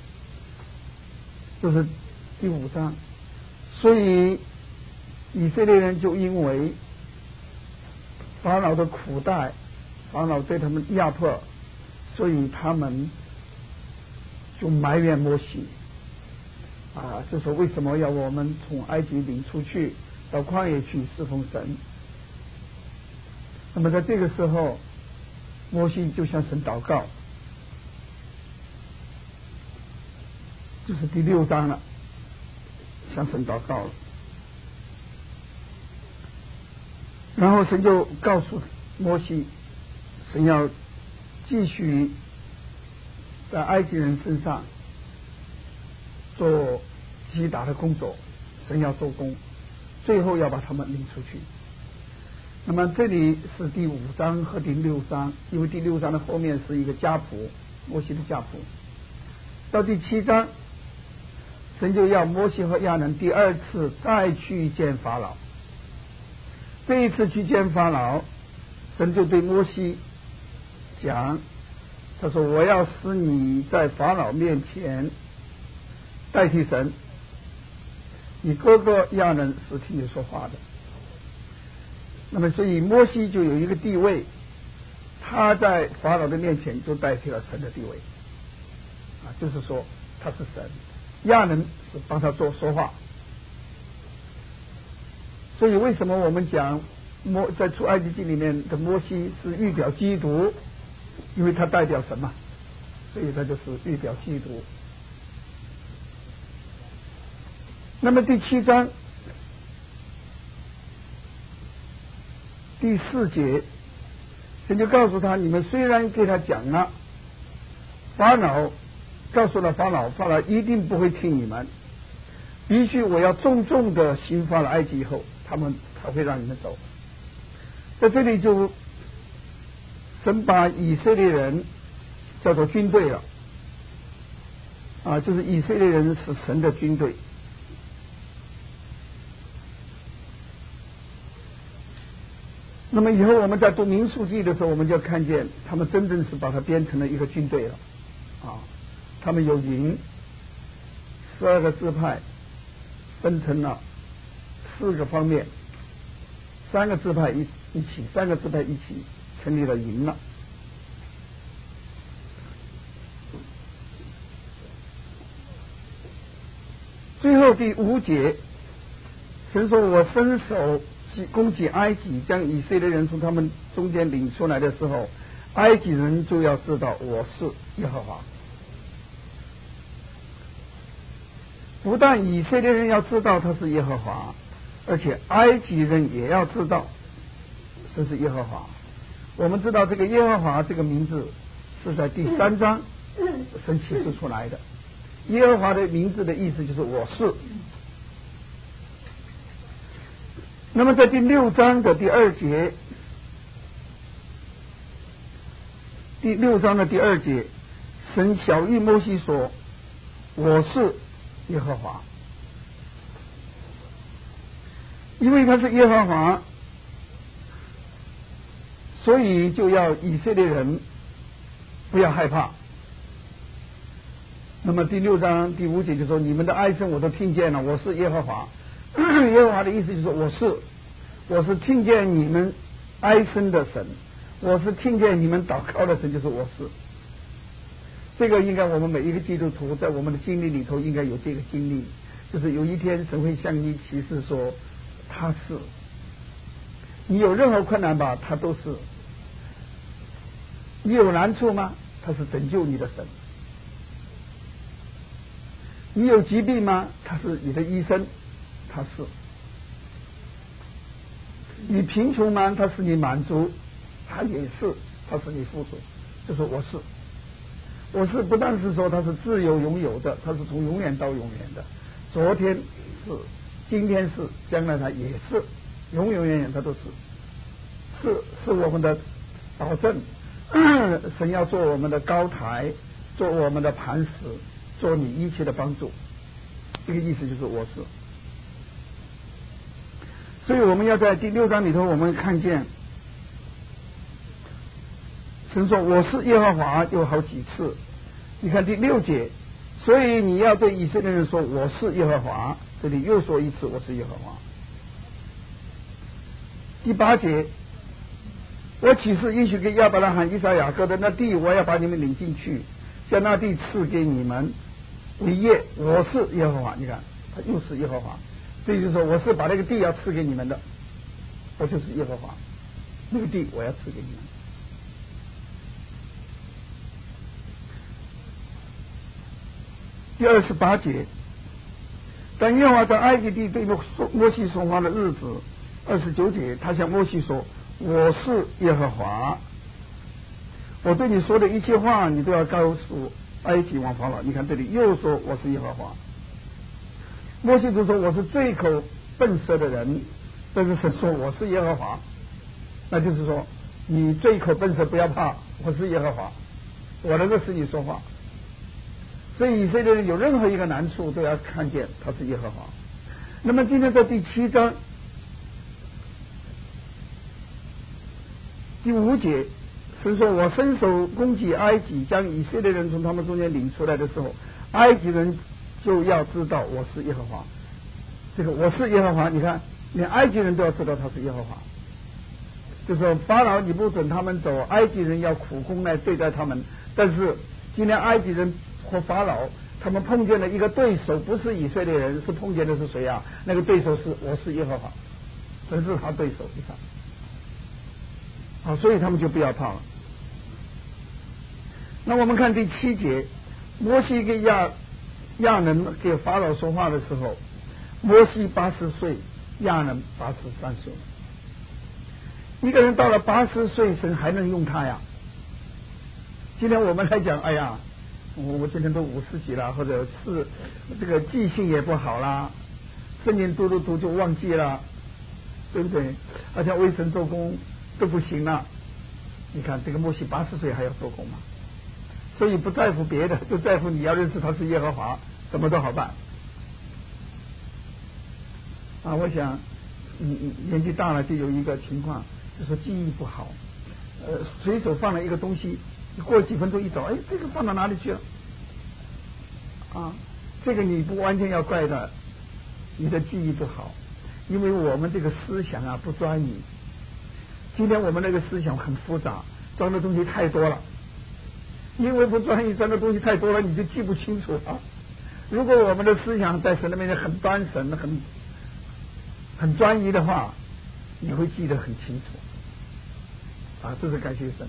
这是第五章。所以以色列人就因为法老的苦待，法老对他们压迫，所以他们就埋怨摩西啊，就说为什么要我们从埃及领出去到旷野去侍奉神。那么在这个时候，摩西就向神祷告，就是第六章了，向神祷告了。然后神就告诉摩西，神要继续在埃及人身上做击打的工作，神要做工，最后要把他们领出去。那么这里是第五章和第六章，因为第六章的后面是一个家谱，摩西的家谱。到第七章，神就要摩西和亚能第二次再去见法老。这一次去见法老，神就对摩西讲，他说我要使你在法老面前代替神，你哥哥亚能是听你说话的。那么所以摩西就有一个地位，他在法老的面前就代替了神的地位啊，就是说他是神，亚能是帮他做说话。所以为什么我们讲摩在出埃及记里面的摩西是预表基督，因为他代表神嘛，所以他就是预表基督。那么第七章第四节，神就告诉他，你们虽然给他讲了，法老告诉了法老，法老一定不会听你们，必须我要重重的刑罚了埃及以后，他们才会让你们走。在这里就神把以色列人叫做军队了啊，就是以色列人是神的军队。那么以后我们在读民数记的时候，我们就看见他们真正是把它编成了一个军队了啊，他们有营，十二个支派分成了四个方面，三个支派一一起，三个支派一起成立了营了。最后第五节，神说我伸手攻击埃及，将以色列人从他们中间领出来的时候，埃及人就要知道我是耶和华。不但以色列人要知道他是耶和华，而且埃及人也要知道这是耶和华。我们知道这个耶和华这个名字是在第三章神启示出来的，耶和华的名字的意思就是我是。那么在第六章的第二节，第六章的第二节，神晓谕摩西说， 我是耶和华，因为他是耶和华，所以就要以色列人不要害怕。那么第六章第五节就说：你们的哀声我都听见了，我是耶和华。耶和华的意思就是我是，我是听见你们哀声的神，我是听见你们祷告的神，就是我是。这个应该我们每一个基督徒在我们的经历里头应该有这个经历，就是有一天神会向你启示说他是。你有任何困难吧，他都是。你有难处吗？他是拯救你的神。你有疾病吗？他是你的医生，他是。你贫穷吗？他是你满足，他也是，他是你富足，就是我是。我是不但是说他是自由拥有的，他是从永远到永远的，昨天是，今天是，将来他也是，永永远远他都是，是是我们的保证。神要做我们的高台，做我们的磐石，做你一切的帮助，这个意思就是我是。所以我们要在第六章里头，我们看见神说我是耶和华有好几次。你看第六节，所以你要对以色列人说我是耶和华，这里又说一次我是耶和华。第八节，我岂是允许给亚伯拉罕、以撒、雅各的那地，我要把你们领进去，将那地赐给你们为业，我是耶和华。你看他又是耶和华，这就是说我是把那个地要赐给你们的，我就是耶和华，那个地我要赐给你们。第二十八节，但耶和华在埃及地对摩西说话的日子，二十九节，他向摩西说我是耶和华，我对你说的一切话你都要告诉埃及王法老。你看这里又说我是耶和华。摩西就说我是最口笨舌的人，但是神说我是耶和华，那就是说你最口笨舌不要怕，我是耶和华，我能够使你说话。所以以色列人有任何一个难处都要看见他是耶和华。那么今天在第七章第五节，神说我伸手攻击埃及，将以色列人从他们中间领出来的时候，埃及人就要知道我是耶和华。这个我是耶和华，你看连埃及人都要知道他是耶和华。就是说法老你不准他们走，埃及人要苦工来对待他们，但是今天埃及人和法老他们碰见了一个对手，不是以色列人，是碰见的是谁啊？那个对手是我是耶和华，真是他对手。你看好，所以他们就不要怕了。那我们看第七节，摩西跟亚亚伦给法老说话的时候，摩西八十岁，亚伦八十三岁。一个人到了八十岁，神还能用他呀？今天我们来讲，哎呀，我我今天都五十几了，或者是这个记性也不好啦，圣经读读读就忘记了，对不对？而且为神做工都不行了。你看这个摩西八十岁还要做工嘛？所以不在乎别的，就在乎你要认识他是耶和华，什么都好办。啊，我想，嗯嗯，年纪大了就有一个情况，就是记忆不好，呃，随手放了一个东西，过几分钟一找，哎，这个放到哪里去了？啊，这个你不完全要怪的，你的记忆不好，因为我们这个思想啊不专一。今天我们那个思想很复杂，装的东西太多了，因为不专一，装的东西太多了，你就记不清楚啊。如果我们的思想在神的面前很端神、很很专一的话，你会记得很清楚啊，这是感谢神。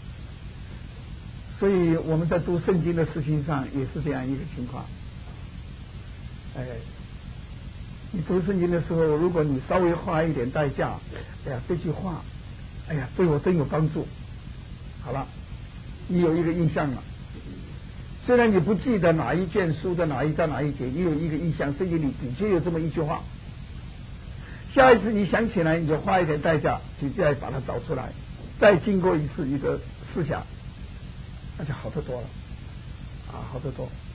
所以我们在读圣经的事情上也是这样一个情况。哎，你读圣经的时候，如果你稍微花一点代价，哎呀，这句话，哎呀，对我真有帮助。好了，你有一个印象了。虽然你不记得哪一卷书的哪一章哪一节，你有一个印象，圣经里的确有这么一句话。下一次你想起来，你就花一点代价去再把它找出来，再经过一次一个思想，那就好得多了啊，好得多。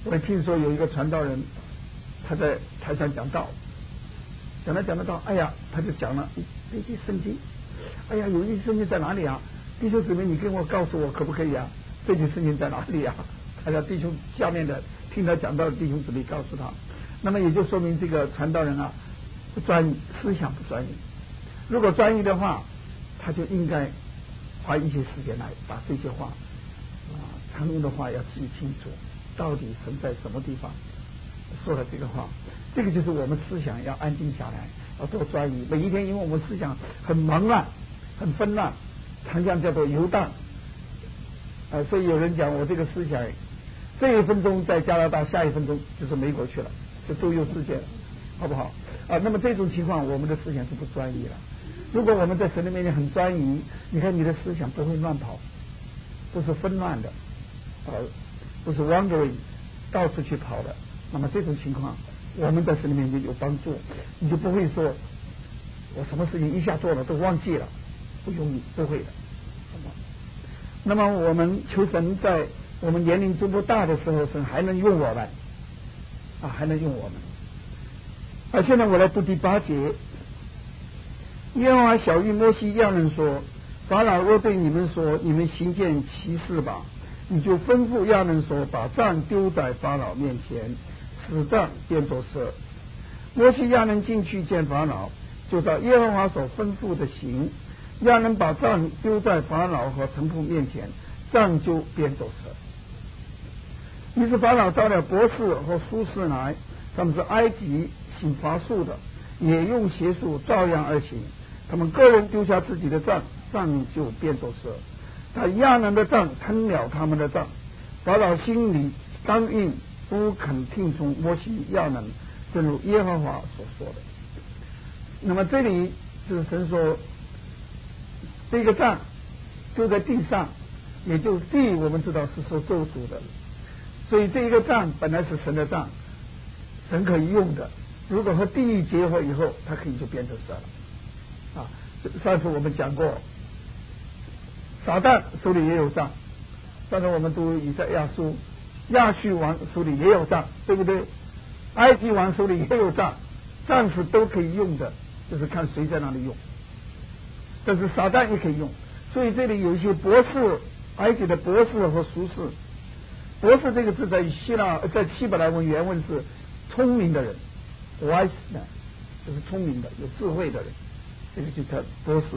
我听说有一个传道人，他在台上讲道，讲了讲了道，哎呀，他就讲了这些圣经，哎呀，有一些圣经在哪里啊？弟兄姊妹，你跟我告诉我可不可以啊？这些圣经在哪里啊？他叫弟兄下面的听他讲道的弟兄姊妹告诉他，那么也就说明这个传道人啊不专一，思想不专一。如果专一的话，他就应该花一些时间来把这些话啊常用的话要记清楚，到底神在什么地方说了这个话。这个就是我们思想要安静下来，要多专一。每一天因为我们思想很忙乱很纷乱，常常叫做游荡，呃，所以有人讲我这个思想这一分钟在加拿大，下一分钟就是美国去了，就周游世界了，好不好啊？那么这种情况我们的思想是不专一了。如果我们在神的面前很专一，你看你的思想不会乱跑，不是纷乱的，呃，不是 wandering 到处去跑的。那么这种情况我们在神的面前有帮助，你就不会说我什么事情一下做了都忘记了，不容易，不会的。那么我们求神在我们年龄足够大的时候，神还能用我们啊，还能用我们。啊，现在我来读第八节。耶和华晓谕摩西亚伦说：法老若对你们说，你们行件奇事吧，你就吩咐亚伦说，把杖丢在法老面前，使杖变作蛇。摩西亚伦进去见法老，就照耶和华所吩咐的行。亚伦把杖丢在法老和臣仆面前，杖就变作蛇。于是法老招了博士和术士来，他们是埃及行法术的，也用邪术照样而行。他们个人丢下自己的杖，杖就变作蛇。他亚伦的杖吞了他们的杖。法老心里刚硬，不肯听从摩西亚伦，正如耶和华所说的。那么这里就是神说，这个杖就在地上，也就是地，我们知道是受咒诅的，所以这一个杖本来是神的杖，神可以用的。如果和地结合以后，它可以就变成蛇了。啊，上次我们讲过，撒旦手里也有杖。上次我们读以赛亚书，亚述王手里也有杖，对不对？埃及王手里也有杖，杖是都可以用的，就是看谁在那里用。但是撒旦也可以用，所以这里有一些博士，埃及的博士和术士。博士这个字在希腊，在希伯来文原文是聪明的人 ，wise man， 就是聪明的、有智慧的人。这个就叫博士。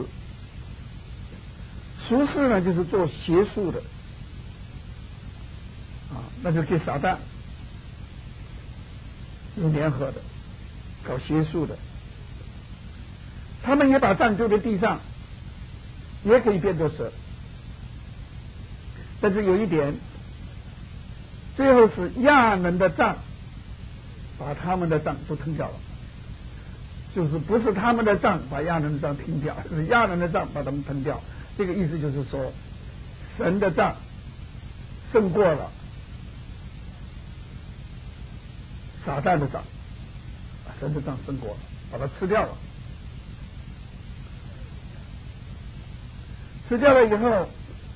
术士呢，就是做邪术的，啊，那就跟撒旦有联合的，搞邪术的。他们也把杖丢在地上，也可以变作蛇。但是有一点，最后是亚伦的杖把他们的杖都吞掉了。就是不是他们的杖把亚伦的杖吞掉，是亚伦的杖把他们吞掉。这个意思就是说，神的杖胜过了撒旦的杖，神的杖胜过了，把它吃掉了。吃掉了以后，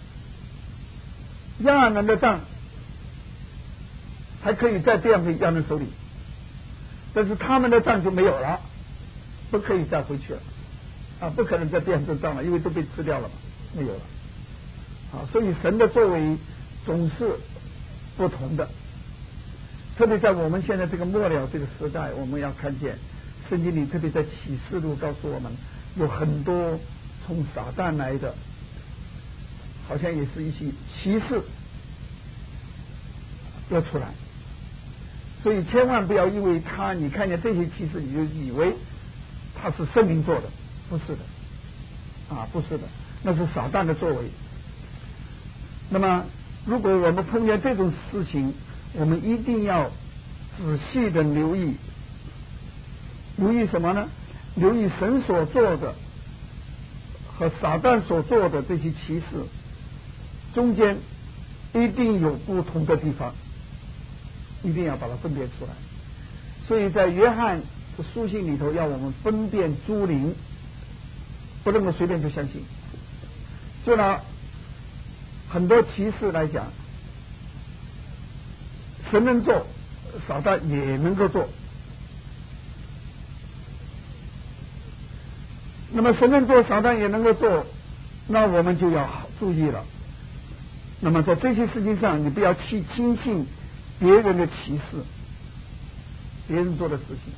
亚伦的杖还可以再变回亚伦手里，但是他们的杖就没有了。不可以再回去了啊！不可能再变成杖了，因为都被吃掉了嘛，没有了啊！所以神的作为总是不同的，特别在我们现在这个末了这个时代，我们要看见圣经里，特别在启示录告诉我们，有很多从撒旦来的，好像也是一些歧视要出来，所以千万不要因为他你看见这些歧视，你就以为他是圣灵做的，不是的，啊，不是的，那是撒旦的作为。那么，如果我们碰见这种事情，我们一定要仔细的留意，留意什么呢？留意神所做的和撒旦所做的这些歧视中间一定有不同的地方，一定要把它分别出来。所以在约翰书信里头要我们分辨诸灵，不能够随便就相信。就拿很多歧视来讲， 神能做，撒旦也能够做。那么神能做，撒旦也能够做，那我们就要注意了。那么在这些事情上，你不要去轻信别人的启示，别人做的事情。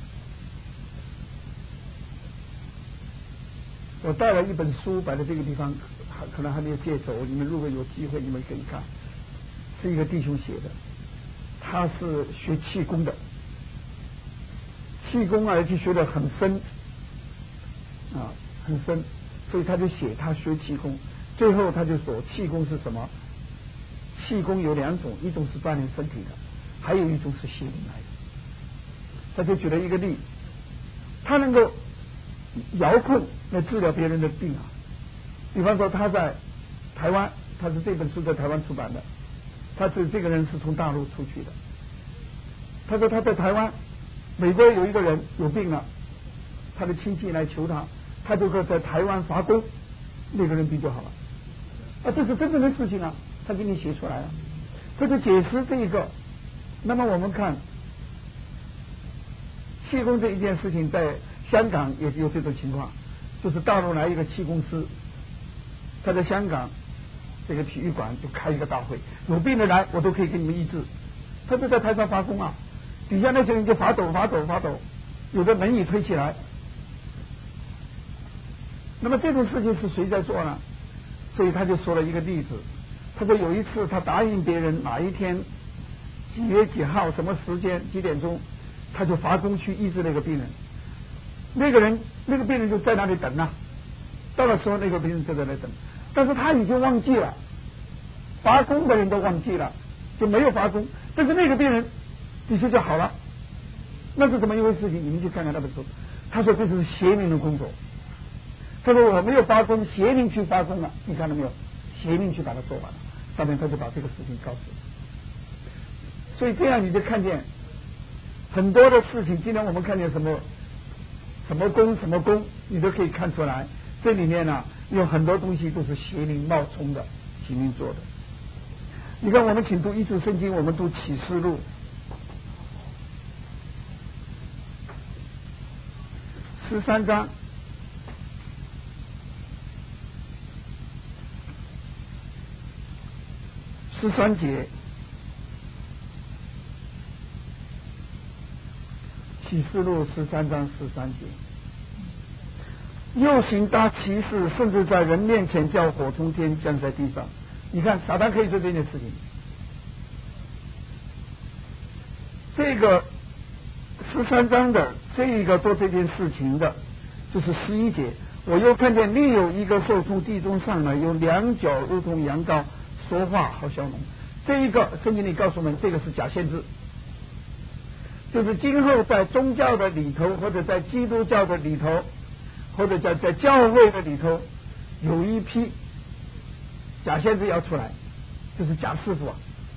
我带了一本书摆在这个地方，还可能还没有借走，你们如果有机会，你们可以看，是一个弟兄写的，他是学气功的，气功而且学得很深啊，很深，所以他就写他学气功，最后他就说气功是什么？气功有两种，一种是锻炼身体的，还有一种是心灵来的。他就举了一个例，他能够遥控来治疗别人的病啊。比方说他在台湾，他是这本书在台湾出版的，他是这个人是从大陆出去的。他说他在台湾，美国有一个人有病了，他的亲戚来求他，他就会在台湾发功，那个人病就好了。啊，这是真正的事情啊，他给你写出来了。他就解释这一个。那么我们看气功这一件事情，在香港也有这种情况，就是大陆来一个气功师，他在香港这个体育馆就开一个大会，有病的来我都可以给你们医治。他就在台上发功啊，底下那些人就发抖发抖发抖，有的门椅推起来。那么这种事情是谁在做呢？所以他就说了一个例子，他说有一次他答应别人哪一天几月几号什么时间几点钟，他就发功去医治那个病人。那个人那个病人就在那里等啊，到了时候那个病人就在那里等，但是他已经忘记了，发功的人都忘记了，就没有发功，但是那个病人的确就好了。那是怎么一回事情？你们去看看那本书。他说这是邪灵的工作。他说我没有发功，邪灵去发功了，你看到没有？邪灵去把它做完了，上面他就把这个事情告诉你。所以这样你就看见很多的事情，今天我们看见什么什么功什么功，你都可以看出来，这里面呢有很多东西都是邪灵冒充的，邪灵做的。你看我们请读一次圣经，我们读启示录十三章十三节，启示录十三章十三节，又行大奇事，甚至在人面前叫火从天降在地上。你看撒旦可以做这件事情。这个十三章的这一个做这件事情的，就是十一节。我又看见另有一个兽从地中上来，有两脚如同羊羔，说话好像龙。这一个圣经里告诉我们，这个是假先知，就是今后在宗教的里头，或者在基督教的里头，或者在在教会的里头，有一批假先知要出来，就是假师傅啊。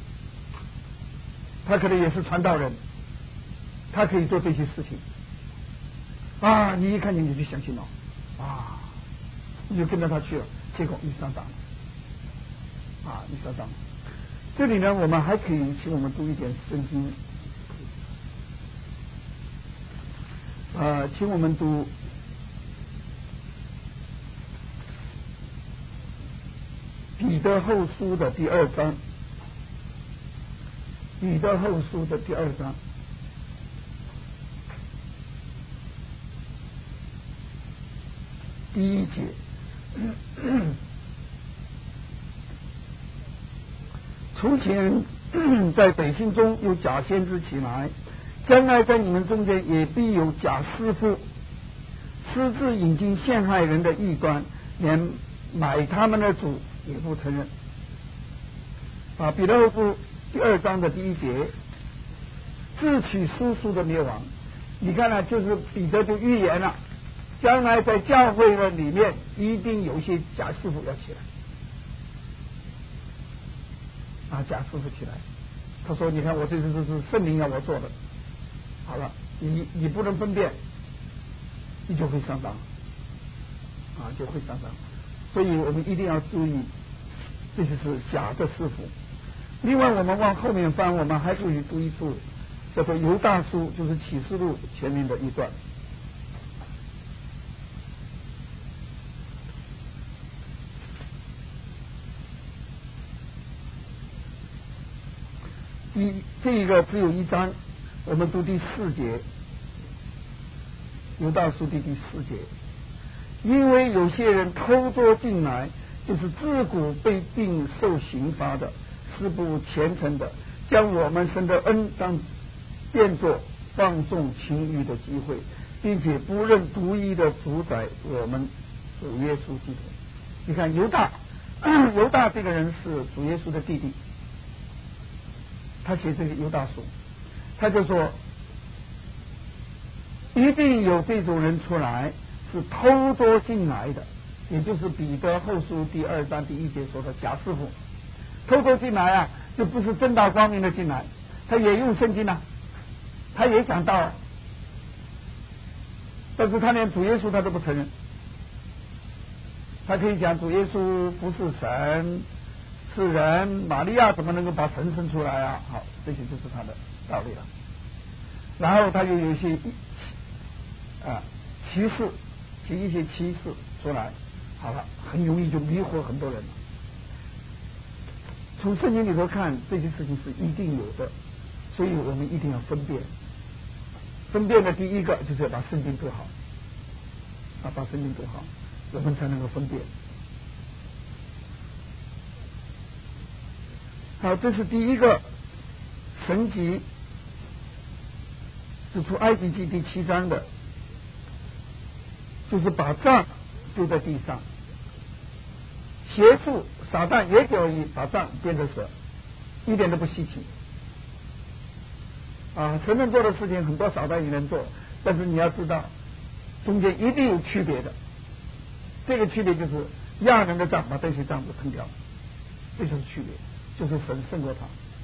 他可能也是传道人，他可以做这些事情啊！你一看见你就相信了啊，你就跟着他去了，结果你上当了啊！你上当了。这里呢，我们还可以请我们读一点圣经，呃，请我们读彼得后书的第二章，彼得后书的第二章。第一节，从前在百姓中有假先知起来，将来在你们中间也必有假师傅，私自引进陷害人的异端，连买他们的主也不承认。啊，彼得后书第二章的第一节，自取叔叔的灭亡。你看呢，就是彼得就预言了，将来在教会的里面一定有一些假师傅要起来啊，假师傅起来。他说：“你看我这次是圣灵要我做的，好了，你你不能分辨，你就会上当啊，就会上当。所以我们一定要注意，这就是假的师傅。 另外，我们往后面翻，我们还可以读一处叫做犹大书，就是启示录前面的一段。第这一个只有一章，我们读第四节，犹大书的第四节。因为有些人偷捉进来，就是自古被定受刑罚的，是不虔诚的，将我们神的恩当变作放纵情欲的机会，并且不认独一的主宰我们主耶稣基督。你看犹大，犹大这个人是主耶稣的弟弟，他写这个犹大书，他就说一定有这种人出来是偷捉进来的，也就是彼得后书第二章第一节说的假师傅。偷捉进来啊，就不是正大光明的进来，他也用圣经啊，他也讲道啊，但是他连主耶稣他都不承认。他可以讲主耶稣不是神，是人，玛利亚怎么能够把神生出来啊？好，这些就是他的道理了。然后他又有一些啊歧视，提一些歧视出来，好了，很容易就迷惑很多人了。从圣经里头看，这些事情是一定有的，所以我们一定要分辨。分辨的第一个就是要把圣经读好，啊，把圣经读好，我们才能够分辨。好，这是第一个神迹，是出埃及记第七章的，就是把杖丢在地上，邪术撒旦也可以把杖变成蛇，一点都不稀奇。啊，神能做的事情很多，撒旦也能做，但是你要知道，中间一定有区别的。这个区别就是亚人的杖把这些杖子吞掉，这就是区别，就是神胜过他。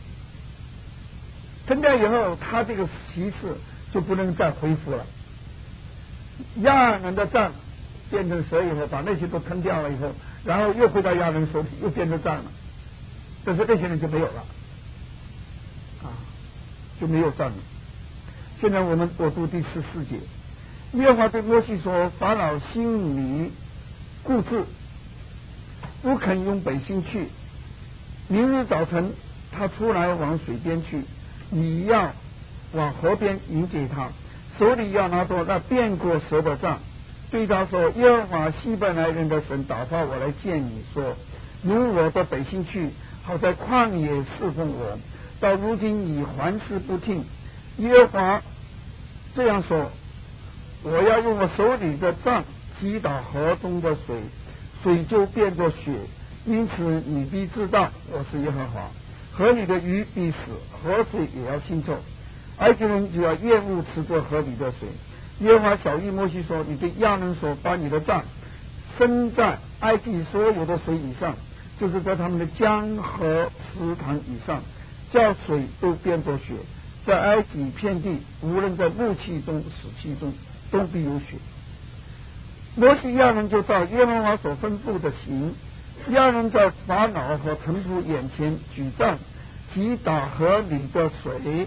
吞掉以后，他这个骑士就不能再恢复了。亚人的杖变成蛇以后，把那些都吞掉了以后，然后又回到亚人手里，又变成杖了，但是这些人就没有了，啊，就没有杖了。现在我们我读第十四节，耶和华对摩西说：“法老心里固执，不肯用百姓去。明日早晨，他出来往水边去，你要往河边迎接他，手里要拿着那变过蛇的杖，对他说：耶和华希伯来人的神打发我来见你，说容我的百姓去，好在旷野侍奉我。到如今你还是不听。耶和华这样说：我要用我手里的杖击倒河中的水，水就变作血。因此你必知道我是耶和华。河里的鱼必死，河水也要清臭。埃及人就要厌恶吃这河里的水。耶和华晓谕摩西说：你对亚伦说，把你的杖伸在埃及所有的水以上，就是在他们的江河池塘以上，叫水都变作血。在埃及遍地，无论在木器中死气中，都必有血。摩西亚伦就照耶和华所吩咐的行。亚伦在法老和臣仆眼前举杖击打河里的水，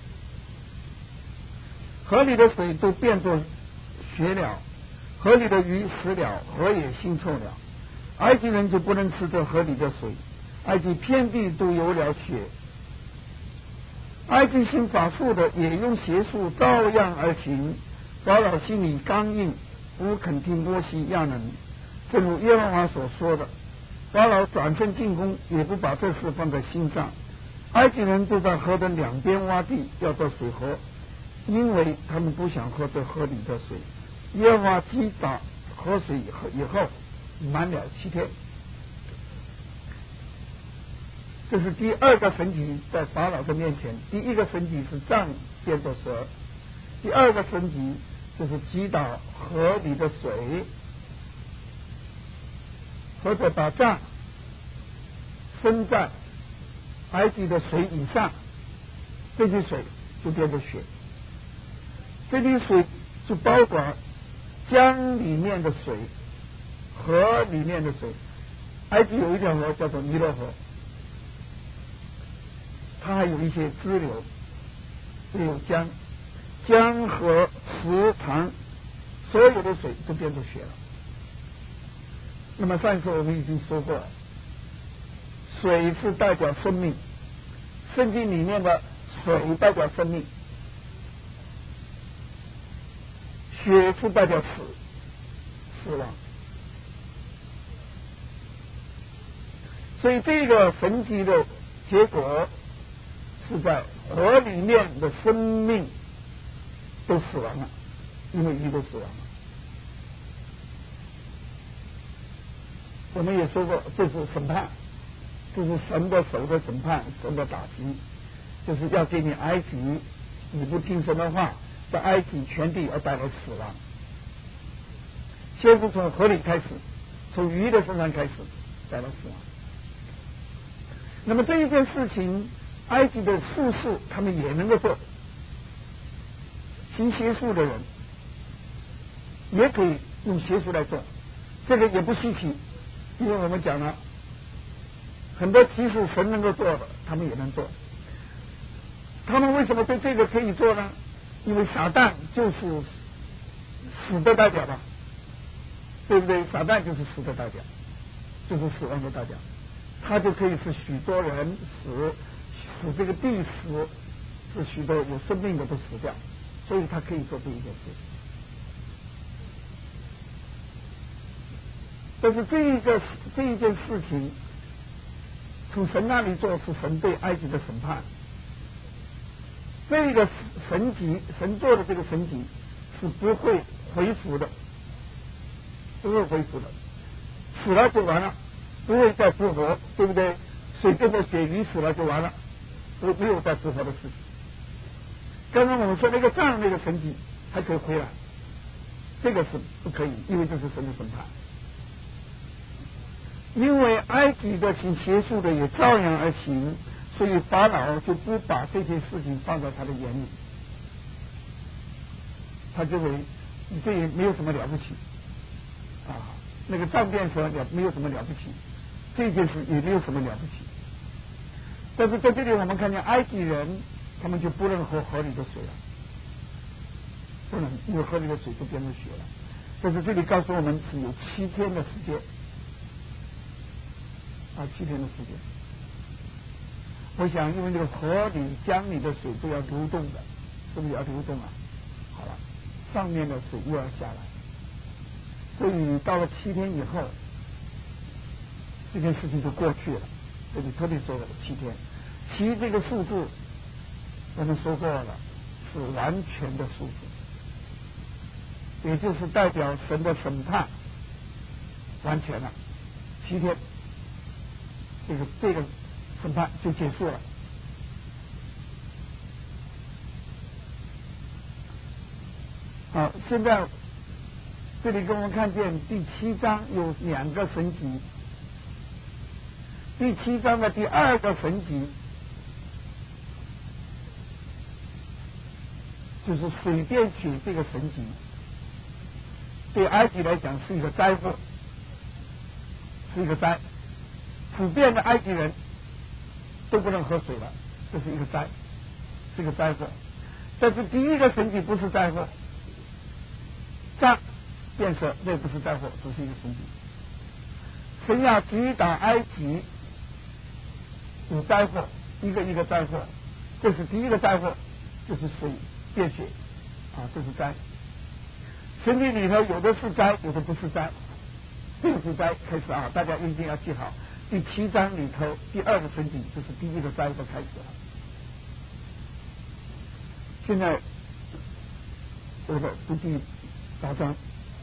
河里的水都变作血了，河里的鱼死了，河也腥臭了。埃及人就不能吃这河里的水，埃及遍地都有了血。埃及行法术的也用邪术照样而行，法老心里刚硬，不肯听摩西亚伦，正如耶和华所说的。法老转身进攻，也不把这事放在心上。埃及人就在河的两边挖地，要做水河，因为他们不想喝这河里的水。耶和华击打河水以后，满了七天。这是第二个神迹，在法老的面前。第一个神迹是杖变作蛇，第二个神迹就是击打河里的水，或者把杖伸在埃及的水以上，这些水就变成血。这些水就包括江里面的水，河里面的水。埃及有一条河叫做尼罗河， 它还有一些支流，有江，江河池塘，所有的水都变成血了。那么上次我们已经说过了，水是代表生命，圣经里面的水代表生命，血是代表死，死亡。所以这个神迹的结果是在河里面的生命都死亡了，因为鱼都死亡了。我们也说过，这是审判，这是神的手的审判，神的打击，就是要给你埃及，你不听神的话，在埃及全地而带来死亡。先是从河里开始，从鱼的身上开始带来死亡。那么这一件事情，埃及的术士他们也能够做，行邪术的人也可以用邪术来做，这个也不稀奇，因为我们讲了很多其实神能够做的，他们也能做。他们为什么对这个可以做呢？因为撒旦就是死的代表吧，对不对？撒旦就是死的代表，就是死亡的代表，他就可以使许多人死，使这个地死，使许多有生命的都死掉，所以他可以做这一件事。但是这一个这一件事情，从神那里做是神对埃及的审判。这个神迹，神做的这个神迹是不会恢复的，不会恢复的，死了就完了，不会再复活，对不对？水变成血鱼死了就完了，没没有再复活的事情。刚刚我们说那个杖那个神迹还可以回来，这个是不可以，因为这是神的审判。因为埃及的行邪术的也照样而行，所以法老就不把这些事情放在他的眼里，他认为你这也没有什么了不起啊，那个杖变蛇也没有什么了不起，这件事也没有什么了不起。但是在这里我们看见埃及人，他们就不能喝河里的水了，不能，因为河里的水都变成血了。但是这里告诉我们是有七天的时间。啊，七天的时间，我想，因为这个河里、江里的水都要流动的，是不是要流动啊？好了，上面的水又要下来，所以到了七天以后，这件事情就过去了。这里特别说了七天，七这个数字我们说过了，是完全的数字，也就是代表神的审判完全了，七天。这个这个审判就结束了。好，现在这里给我们看见第七章有两个神迹，第七章的第二个神迹就是水变血这个神迹，对埃及来讲是一个灾祸，是一个灾。普遍的埃及人都不能喝水了，这是一个灾，是一个灾祸。但是第一个神迹不是灾祸，杖变蛇那不是灾祸，只是一个神迹。神要击打埃及有灾祸，一个一个灾祸，这是第一个灾祸，就是水变血啊，这是灾。神迹里头有的是灾，有的不是灾，这个是灾。开始啊，大家一定要记好。第七章里头第二个神迹就是第一个灾祸开始了。现在我的读第八章，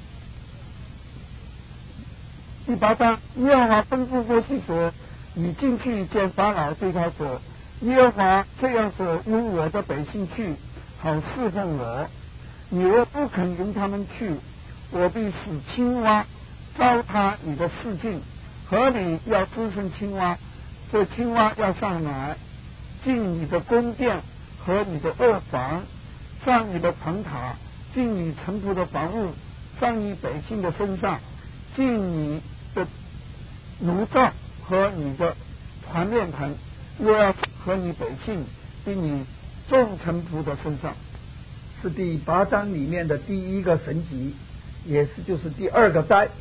第八章，耶和华吩咐摩西说：“你进去见法老，对他说，耶和华这样说：容我的百姓去，好侍奉我。你若不肯容他们去，我必使青蛙糟蹋你的四境。河里要滋生青蛙，这青蛙要上来，进你的宫殿和你的卧房，上你的棚塔，进你臣仆的房屋，上你百姓的身上，进你的炉灶和你的团面盆，又要和你百姓并你众臣仆的身上， 是第八章里面的第一个神级，也是就是第二个灾。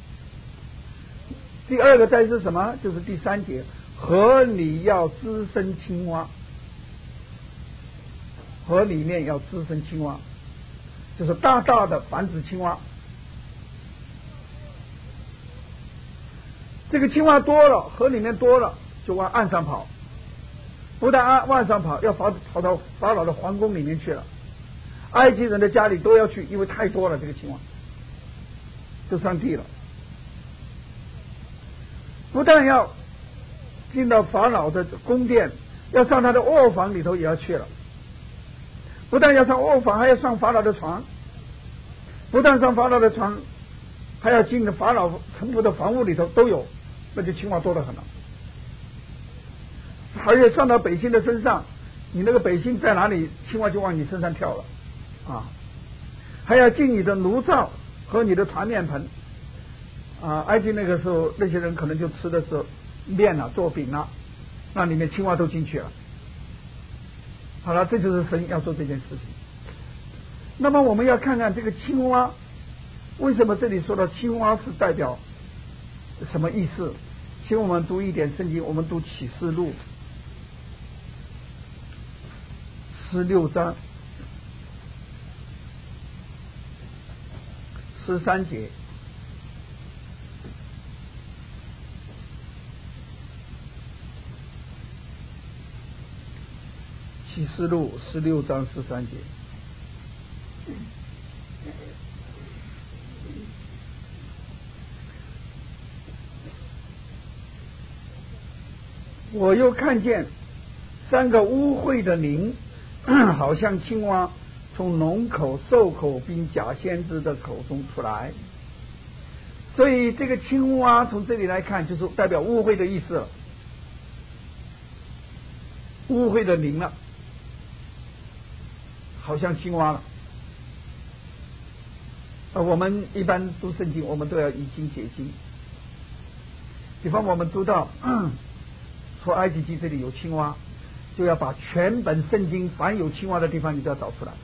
第二个灾是什么？就是第三节，河里要滋生青蛙，河里面要滋生青蛙，就是大大的繁殖青蛙。这个青蛙多了，河里面多了，就往岸上跑，不但岸往上跑，要跑跑到法老的皇宫里面去了，埃及人的家里都要去，因为太多了，这个青蛙就上地了。不但要进到法老的宫殿，要上他的卧房里头也要去了。不但要上卧房，还要上法老的床。不但上法老的床，还要进法老臣仆的房屋里头都有，那就青蛙多得很了。而且上到百姓的身上，你那个百姓在哪里，青蛙就往你身上跳了啊！还要进你的炉灶和你的团面盆啊！埃及那个时候，那些人可能就吃的是面啊，做饼啊，那里面青蛙都进去了。好了，这就是神要做这件事情。那么我们要看看这个青蛙，为什么这里说到青蛙是代表什么意思？请我们读一点圣经，我们读启示录十六章十三节。启示录十六章十三节。我又看见三个污秽的灵，好像青蛙，从龙口、兽口并假先知的口中出来。所以这个青蛙从这里来看，就是代表污秽的意思了，污秽的灵了，好像青蛙了。呃，我们一般读圣经，我们都要以经解经。比方我们读到出埃及记这里有青蛙，就要把全本圣经凡有青蛙的地方你都要找出来，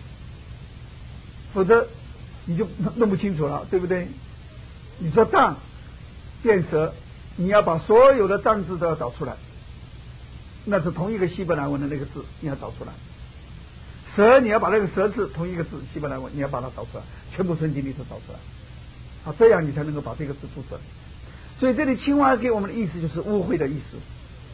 否则你就弄不清楚了，对不对？你说杖变蛇，你要把所有的杖字都要找出来，那是同一个希伯来文的那个字，你要找出来。蛇，你要把那个蛇字同一个字希伯来文，你要把它找出来，全部圣经里头找出来，啊，这样你才能够把这个字读出来。所以这里青蛙给我们的意思就是污秽的意思。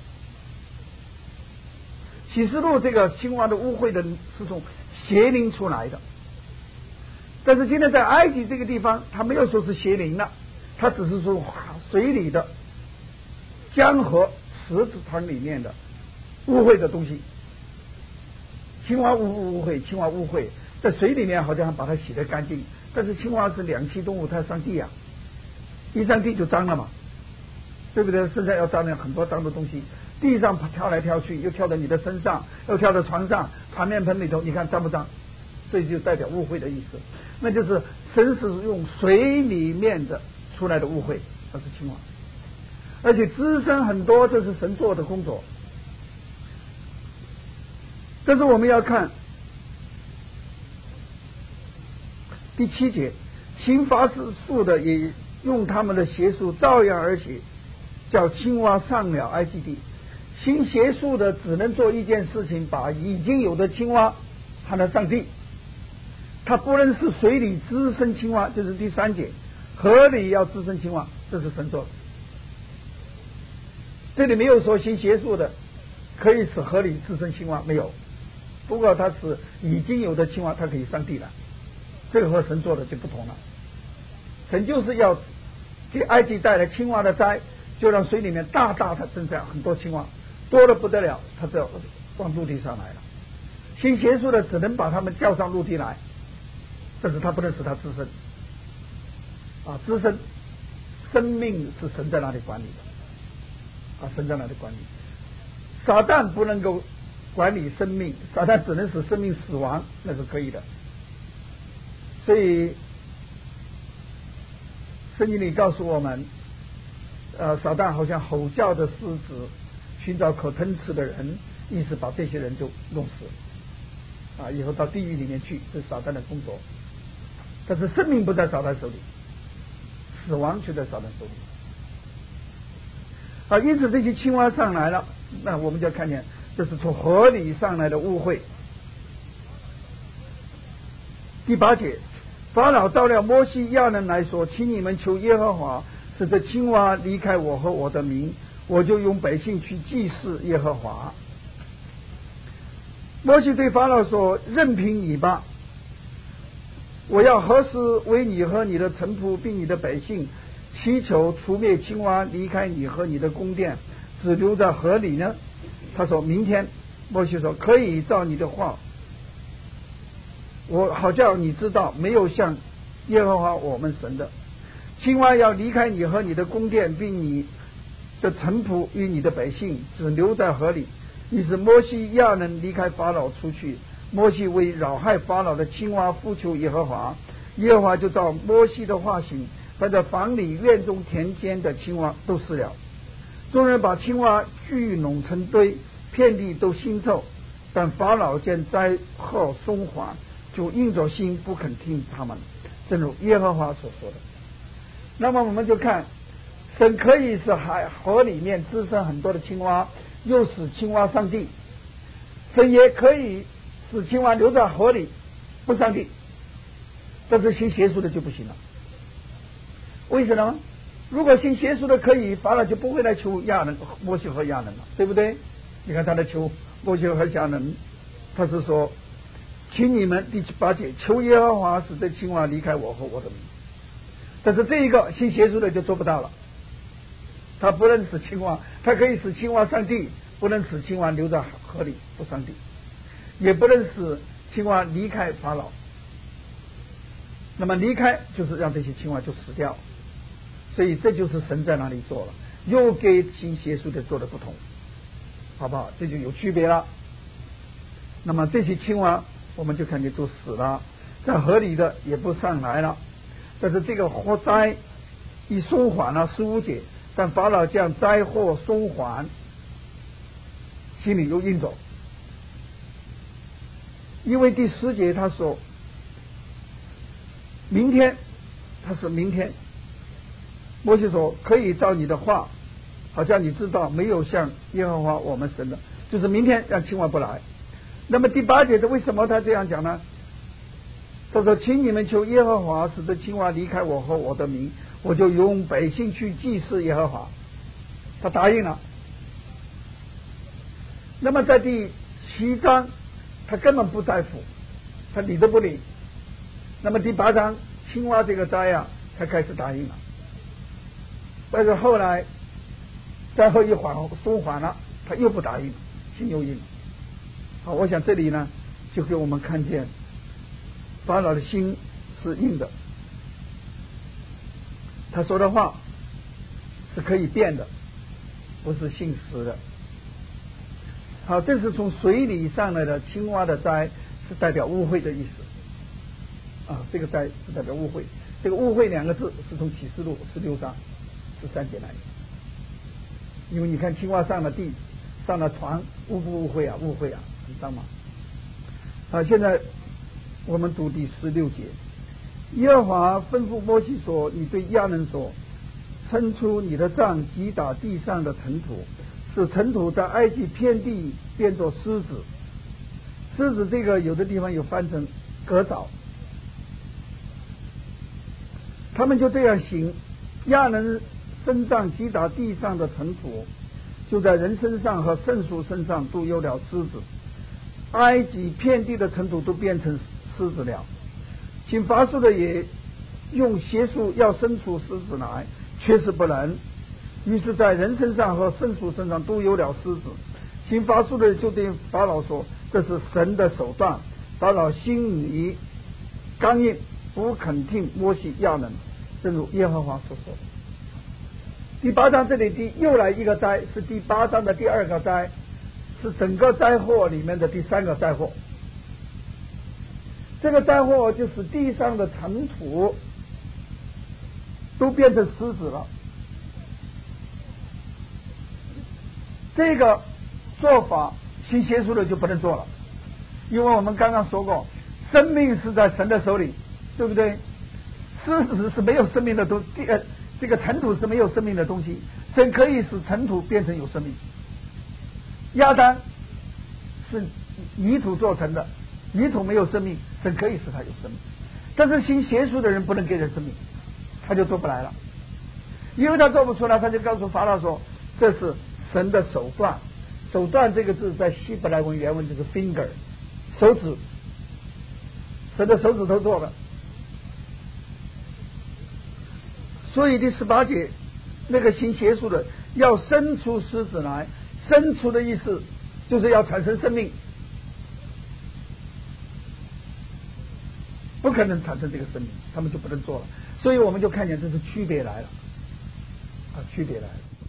启示录这个青蛙的污秽的是从邪灵出来的，但是今天在埃及这个地方，他没有说是邪灵了，他只是说水里的江河石子塘里面的污秽的东西。青蛙污不污秽？青蛙污秽，在水里面好像把它洗得干净，但是青蛙是两栖动物，它上地啊，一上地就脏了嘛，对不对？身上要沾了很多脏的东西，地上跳来跳去，又跳到你的身上，又跳到床上、团面盆里头，你看脏不脏？这就代表污秽的意思。那就是神是用水里面的出来的污秽，那是青蛙，而且滋生很多，这是神做的工作。但是我们要看第七节，行法术的也用他们的邪术照样而写，叫青蛙上了埃及地。行邪术的只能做一件事情，把已经有的青蛙喊到上地，他不能是水里滋生青蛙，就是第三节，河里要滋生青蛙，这是神做的。这里没有说行邪术的可以使河里滋生青蛙，没有。不过它是已经有的青蛙，它可以上地了，这个和神做的就不同了。神就是要给埃及带来青蛙的灾，就让水里面大大的增加很多青蛙，多的不得了，它就往陆地上来了。行邪术的只能把他们叫上陆地来，但是他不能使它滋生啊，滋生生命是神在那里管理的啊，神在那里管理。撒旦不能够管理生命，撒旦只能使生命死亡，那是可以的。所以圣经里告诉我们，呃，撒旦好像吼叫的狮子， 寻找可吞吃的人，意思把这些人就弄死啊，以后到地狱里面去，这是撒旦的工作。但是生命不在撒旦手里，死亡却在撒旦手里啊。因此这些青蛙上来了，那我们就要看见这是从河里上来的污秽。第八节，法老召了摩西亚人来说，请你们求耶和华，使这青蛙离开我和我的民，我就用百姓去祭祀耶和华。摩西对法老说，任凭你吧，我要何时为你和你的臣仆并你的百姓祈求除灭青蛙离开你和你的宫殿，只留在河里呢？他说明天。摩西说，可以照你的话，我好叫你知道，没有像耶和华我们神的青蛙要离开你和你的宫殿，并你的臣仆与你的百姓，只留在河里。于是摩西亚人离开法老出去，摩西为扰害法老的青蛙呼求耶和华，耶和华就照摩西的话行，把在房里院中田间的青蛙都死了。众人把青蛙聚拢成堆，遍地都腥臭。但法老见灾祸松缓，就硬着心不肯听他们，正如耶和华所说的。那么我们就看，神可以使海河里面滋生很多的青蛙，又使青蛙上地，神也可以使青蛙留在河里不上地，但是信邪术的就不行了。为什么？如果信邪术的可以，法老就不会来求亚人摩西和亚人了，对不对？你看他的求摩西和亚人，他是说，请你们第八节，求耶和华使这青蛙离开我和我的民。但是这一个信邪术的就做不到了，他不能使青蛙，他可以使青蛙上地，不能使青蛙留在河里不上地，也不能使青蛙离开法老。那么离开就是让这些青蛙就死掉，所以这就是神在哪里做了，又给信邪术的做的不同，好不好？这就有区别了。那么这些青蛙我们就看见都死了，在河里的也不上来了。但是这个祸灾一松缓了，十五节，但法老将灾祸松缓，心里又硬着，因为第十节他说明天，他是明天，摩西说可以照你的话，好像你知道没有像耶和华我们神的，就是明天让青蛙不来。那么第八节的为什么他这样讲呢？他说，请你们求耶和华使得青蛙离开我和我的民，我就用百姓去祭祀耶和华。他答应了。那么在第七章他根本不在乎，他理都不理。那么第八章青蛙这个灾啊才开始答应了，但是后来灾后一缓松缓了，他又不答应，心又硬。好，我想这里呢就给我们看见法老的心是硬的，他说的话是可以变的，不是信实的。好，这是从水里上来的青蛙的灾，是代表污秽的意思啊，这个灾是代表污秽。这个污秽两个字是从启示录十六章十三节来的，因为你看青蛙上了地，上了床，污不污秽啊？污秽啊，很脏嘛。啊，现在我们读第十六节，耶和华吩咐摩西说，你对亚伦说，伸出你的杖击打地上的尘土，使尘土在埃及遍地变作狮子。狮子这个有的地方有翻成革枣，他们就这样行。亚伦伸杖击打地上的尘土，就在人身上和圣树身上都有了狮子，埃及遍地的尘土都变成狮子了。请法术的也用邪术要生出狮子来，却是不能。于是在人身上和圣树身上都有了狮子。请法术的就对法老说，这是神的手段。法老心里刚硬，不肯听摩西亚伦，正如耶和华所说。第八章这里第又来一个灾，是第八章的第二个灾，是整个灾祸里面的第三个灾祸。这个灾祸就是地上的尘土都变成狮子了。 这个做法行邪术的就不能做了，因为我们刚刚说过，生命是在神的手里，对不对？狮子是没有生命的东西，呃，这个尘土是没有生命的东西，神可以使尘土变成有生命。亚当是泥土做成的，泥土没有生命，神可以使它有生命。但是行邪术的人不能给人生命，他就做不来了，因为他做不出来，他就告诉法老说，这是神的手段。手段这个字在希伯来文原文就是 finger， 手指，神的手指头做的。所以第十八节，那个行邪术的要生出狮子来，生出的意思就是要产生生命，不可能产生这个生命，他们就不能做了。所以我们就看见这是区别来了，啊，区别来了。